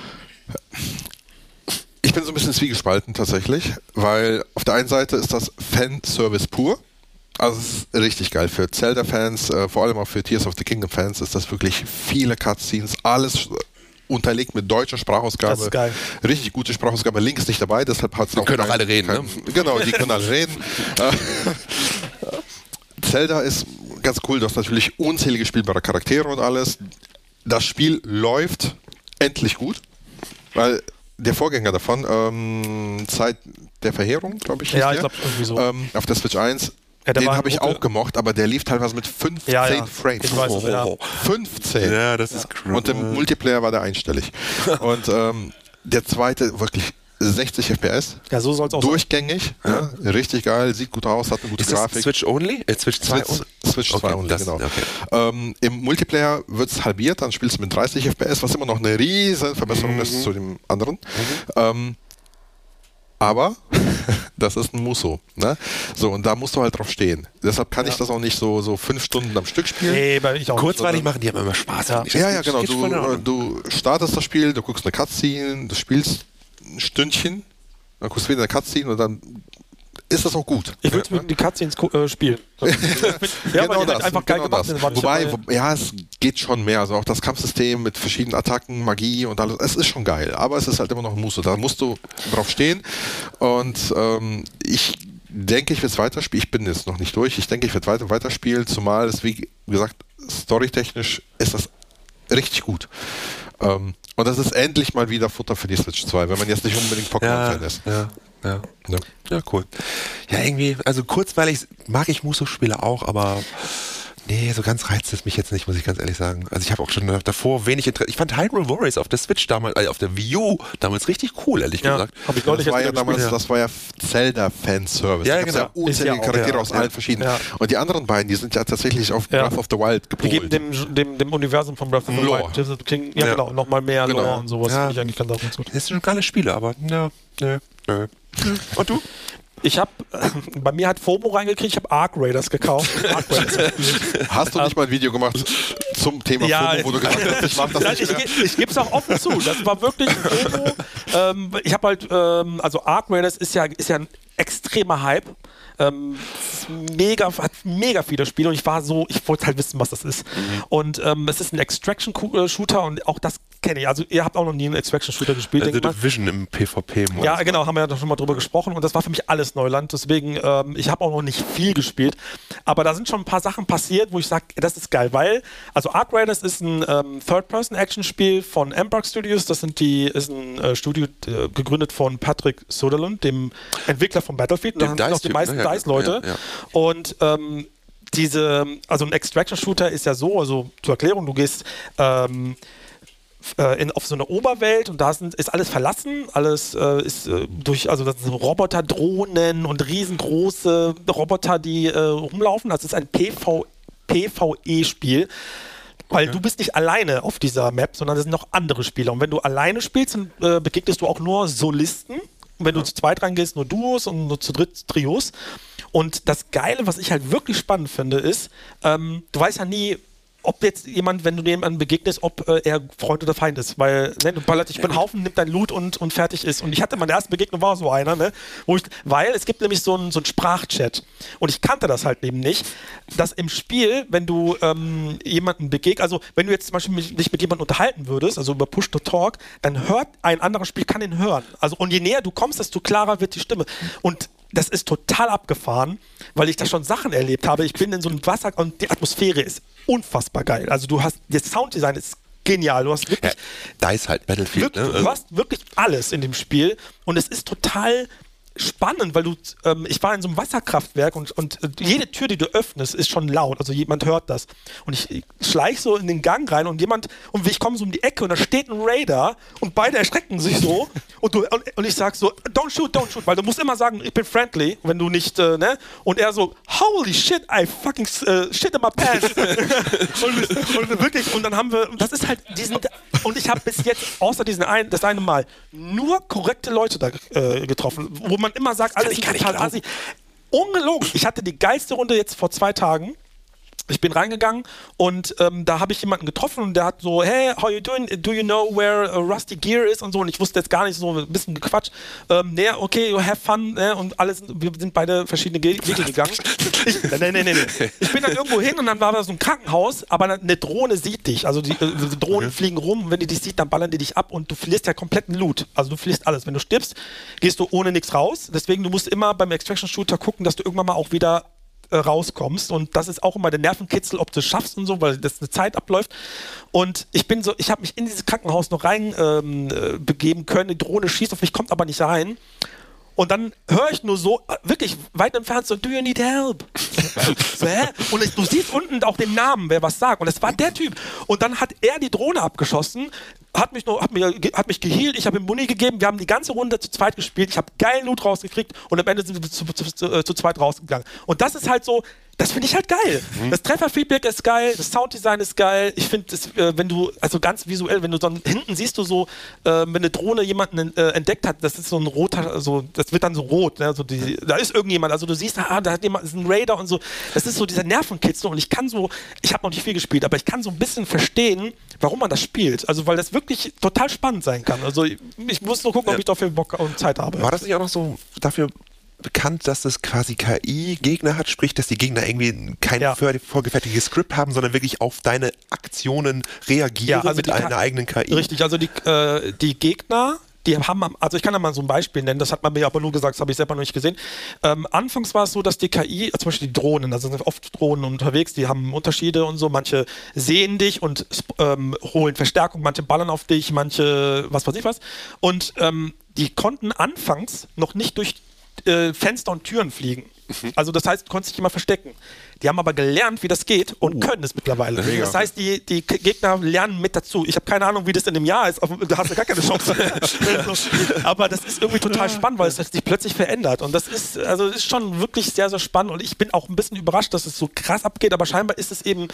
Ich bin so ein bisschen zwiegespalten tatsächlich, weil auf der einen Seite ist das Fanservice pur. Also es ist richtig geil für Zelda-Fans, vor allem auch für Tears of the Kingdom-Fans ist das wirklich viele Cutscenes, alles unterlegt mit deutscher Sprachausgabe.
Das ist geil.
Richtig gute Sprachausgabe. Link ist nicht dabei, deshalb hat es auch...
Können auch alle reden, ne?
Genau, die können alle reden. Zelda ist ganz cool, du hast natürlich unzählige spielbare Charaktere und alles. Das Spiel läuft endlich gut, weil der Vorgänger davon, Zeit der Verheerung, glaube ich.
Ja, ich glaube irgendwie so.
Auf der Switch 1,
der
den
war
habe ich auch gemocht, aber der lief teilweise mit 15 Frames.
Ich weiß es, ja.
15!
Ja, das ist krass.
Und im Multiplayer war der einstellig. Und der zweite, wirklich 60 FPS.
Ja, so soll es auch
durchgängig. Ja, richtig geil, sieht gut aus, hat eine gute
ist
Grafik.
Das Switch only? Switch 2
Switch 2 only, genau. Okay. Im Multiplayer wird es halbiert, dann spielst du mit 30 FPS, was immer noch eine riesen Verbesserung ist zu dem anderen. Aber das ist ein Musso. Ne? So, und da musst du halt drauf stehen. Deshalb kann ich das auch nicht so 5 Stunden am Stück spielen.
Nee, weil ich auch
kurzweilig machen, die haben immer Spaß.
Ja, genau. Du startest das Spiel, du guckst eine Cutscene, du spielst ein Stündchen, dann guckst du wieder eine Cutscene und dann ist das auch gut.
Ich würde die Cutscenes spielen. Ja,
genau
weil die
das,
einfach geil gemacht sind.
Wobei, es geht schon mehr. Also auch das Kampfsystem mit verschiedenen Attacken, Magie und alles, es ist schon geil. Aber es ist halt immer noch ein Muster. Da musst du drauf stehen. Und ich denke, ich werde es weiterspielen. Ich bin jetzt noch nicht durch. Ich denke, ich werde weiterspielen, zumal es, wie gesagt, storytechnisch ist das richtig gut. Und das ist endlich mal wieder Futter für die Switch 2, wenn man jetzt nicht unbedingt Pokémon-Fan ist.
Ja, cool. Ja, irgendwie, also kurzweilig mag ich Musso-Spiele auch, aber nee, so ganz reizt es mich jetzt nicht, muss ich ganz ehrlich sagen. Also ich habe auch schon davor wenig Interesse. Ich fand Hyrule Warriors auf der Switch damals, auf der Wii U damals richtig cool, ehrlich gesagt.
Hab ich neulich
das war ja Zelda-Fanservice.
Ja,
da
genau.
Ja unzählige Charaktere aus allen verschiedenen. Ja. Und die anderen beiden, die sind ja tatsächlich auf Breath of the Wild gepolt.
Die geben dem Universum von Breath of the Wild genau, nochmal mehr Lore und sowas.
Ja.
Ich eigentlich ganz gut.
Das sind schon geile Spiele, aber nö. Und du?
Ich habe, bei mir hat FOMO reingekriegt, ich habe Ark Raiders gekauft.
Hast du nicht mal ein Video gemacht zum Thema FOMO, wo du gesagt hast, ich mach das nicht mehr?
Ich gebe es auch offen zu, das war wirklich FOMO. Ich habe halt, also Ark Raiders ist ja ein extremer Hype. Es ist hat mega viele Spiele und ich wollte halt wissen, was das ist. Und es ist ein Extraction-Shooter und auch das kenne ich. Also ihr habt auch noch nie einen Extraction-Shooter gespielt.
The Division im PvP-Modus.
Ja, genau, haben wir ja doch schon mal drüber gesprochen und das war für mich alles Neuland. Deswegen, ich habe auch noch nicht viel gespielt. Aber da sind schon ein paar Sachen passiert, wo ich sage, das ist geil, weil, also Arc Raiders ist ein Third-Person-Action-Spiel von Embark Studios. Das ist ein Studio gegründet von Patrick Soderlund, dem Entwickler von Battlefield. Da sind auch die meisten DICE-Leute. Ja. Und also ein Extraction-Shooter ist ja so, also zur Erklärung, du gehst auf so eine Oberwelt und da ist alles verlassen, alles ist also das sind Roboter-Drohnen und riesengroße Roboter, die rumlaufen. Das ist ein PvE-Spiel. Weil du bist nicht alleine auf dieser Map, sondern es sind noch andere Spieler. Und wenn du alleine spielst, dann begegnest du auch nur Solisten. Und wenn du zu zweit reingehst, nur Duos und nur zu dritt Trios. Und das Geile, was ich halt wirklich spannend finde, ist, du weißt ja nie, ob jetzt wenn du jemandem begegnest, ob er Freund oder Feind ist. Weil, du ballert dich über den Haufen, nimmt dein Loot und fertig ist. Und ich hatte meine erste Begegnung, war so einer, ne? Weil es gibt nämlich so einen Sprachchat. Und ich kannte das halt eben nicht, dass im Spiel, wenn du jemanden begegnest, also wenn du jetzt zum Beispiel dich mit jemandem unterhalten würdest, also über Push-to-Talk, dann hört ein anderer Spiel, kann ihn hören. Also, und je näher du kommst, desto klarer wird die Stimme. Und das ist total abgefahren, weil ich da schon Sachen erlebt habe. Ich bin in so einem Wasser und die Atmosphäre ist unfassbar geil. Also das Sounddesign ist genial. Du hast wirklich... Ja,
da ist halt Battlefield.
Wirklich, du hast wirklich alles in dem Spiel und es ist total spannend, weil ich war in so einem Wasserkraftwerk und jede Tür, die du öffnest, ist schon laut, also jemand hört das. Und ich schleiche so in den Gang rein und ich komme so um die Ecke und da steht ein Raider und beide erschrecken sich so und ich sag so, don't shoot, weil du musst immer sagen, ich bin friendly, wenn du nicht, ne? Und er so, holy shit, I fucking shit in my pants. und wirklich, und dann haben wir, das ist halt und ich habe bis jetzt, außer das eine Mal, nur korrekte Leute da getroffen, wo man immer sagt, alles ist total assi. Ungelogen. Ich hatte die geilste Runde jetzt vor 2 Tagen. Ich bin reingegangen und da habe ich jemanden getroffen und der hat so, hey, how you doing? Do you know where Rusty Gear is? Und so. Und ich wusste jetzt gar nicht, so ein bisschen gequatscht. Nee, okay, you have fun. Und wir sind beide verschiedene Wege gegangen. Nee. Ich bin dann irgendwo hin und dann war da so ein Krankenhaus, aber eine Drohne sieht dich. Also die Drohnen fliegen rum und wenn die dich sieht, dann ballern die dich ab und du verlierst ja kompletten Loot. Also du verlierst alles. Wenn du stirbst, gehst du ohne nichts raus. Deswegen, du musst immer beim Extraction-Shooter gucken, dass du irgendwann mal auch wieder rauskommst und das ist auch immer der Nervenkitzel, ob du es schaffst und so, weil das eine Zeit abläuft und ich habe mich in dieses Krankenhaus noch rein begeben können, die Drohne schießt auf mich, kommt aber nicht rein und dann höre ich nur so, wirklich weit entfernt so, do you need help? So, hä? Und du siehst unten auch den Namen, wer was sagt und das war der Typ und dann hat er die Drohne abgeschossen, hat mich gehealt, ich habe ihm Muni gegeben, wir haben die ganze Runde zu zweit gespielt, ich habe geilen Loot rausgekriegt und am Ende sind wir zu zweit rausgegangen. Und das ist halt so, das finde ich halt geil. Das Trefferfeedback ist geil, das Sounddesign ist geil. Ich finde, wenn du, also ganz visuell, wenn du dann hinten siehst du so, wenn eine Drohne jemanden entdeckt hat, das ist so ein roter, das wird dann so rot, ne? Da ist irgendjemand, also du siehst, da hat jemand, das ist ein Raider und so. Das ist so dieser Nervenkitzel und ich habe noch nicht viel gespielt, aber ich kann so ein bisschen verstehen, warum man das spielt. Also, weil das wirklich total spannend sein kann. Also, ich muss nur gucken, ob ich dafür Bock und Zeit habe.
War das nicht auch noch so dafür bekannt, dass das quasi KI-Gegner hat, sprich, dass die Gegner irgendwie kein vorgefertigtes Skript haben, sondern wirklich auf deine Aktionen reagieren mit einer eigenen KI?
Richtig, also die Gegner, die haben, also ich kann da mal so ein Beispiel nennen, das hat man mir aber nur gesagt, das habe ich selber noch nicht gesehen. Anfangs war es so, dass die KI, zum Beispiel die Drohnen, also sind oft Drohnen unterwegs, die haben Unterschiede und so, manche sehen dich und holen Verstärkung, manche ballern auf dich, manche was weiß ich was. Und die konnten anfangs noch nicht durch Fenster und Türen fliegen. Also das heißt, du konntest dich immer verstecken. Die haben aber gelernt, wie das geht und können es mittlerweile. Das heißt, die Gegner lernen mit dazu. Ich habe keine Ahnung, wie das in dem Jahr ist, aber da hast du gar keine Chance. Aber das ist irgendwie total spannend, weil es sich plötzlich verändert. Und das ist schon wirklich sehr, sehr spannend. Und ich bin auch ein bisschen überrascht, dass es so krass abgeht, aber scheinbar ist es eben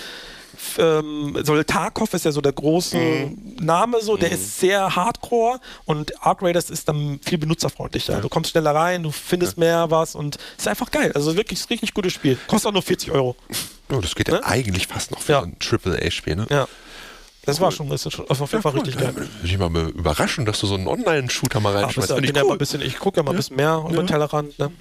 Tarkov ist ja so der große Name, so, der ist sehr hardcore und Arc Raiders ist dann viel benutzerfreundlicher. Ja. Du kommst schneller rein, du findest mehr was und ist einfach geil. Also wirklich, ist richtig gutes Spiel. Kostet auch nur 40 €.
Oh, das geht ja eigentlich fast noch für ein AAA-Spiel, ne?
Ja. Das war schon, das ist auf jeden Fall richtig geil.
Würde ich mal überraschen, dass du so einen Online-Shooter mal reinschmeißt.
Ich gucke ja mal ein bisschen mehr über den Tellerrand. Ne?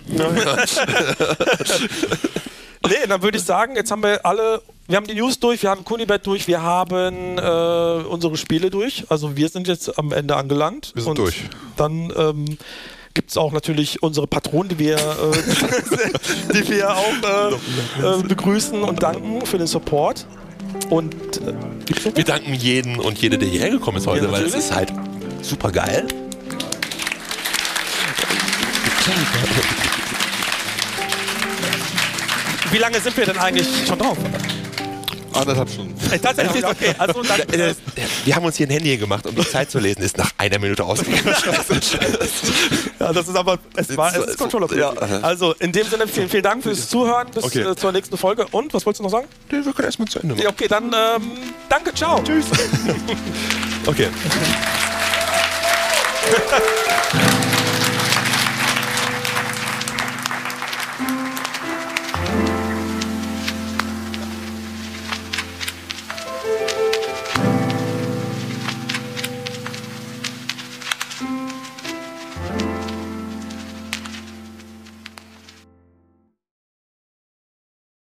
Nee, dann würde ich sagen, jetzt haben wir haben die News durch, wir haben Kunibet durch, wir haben unsere Spiele durch. Also wir sind jetzt am Ende angelangt.
Wir sind durch.
Dann gibt es auch natürlich unsere Patronen, die wir auch begrüßen und danken für den Support. Und
wir danken jeden und jede, der hierher gekommen ist heute,
Ja,
weil es ist halt super geil.
Wie lange sind wir denn eigentlich schon drauf?
1,5 Stunden.
Tatsächlich, okay. Also,
Wir haben uns hier ein Handy gemacht, um die Zeit zu lesen, ist nach 1 Minute ausgegangen.
ja, das ist aber, es ist Controller.
Ja.
Also in dem Sinne, vielen Dank fürs Zuhören, bis zur nächsten Folge. Und, was wolltest du noch sagen?
Nee, wir können erstmal zu Ende machen.
Ja, okay, dann danke, ciao.
Tschüss. Okay.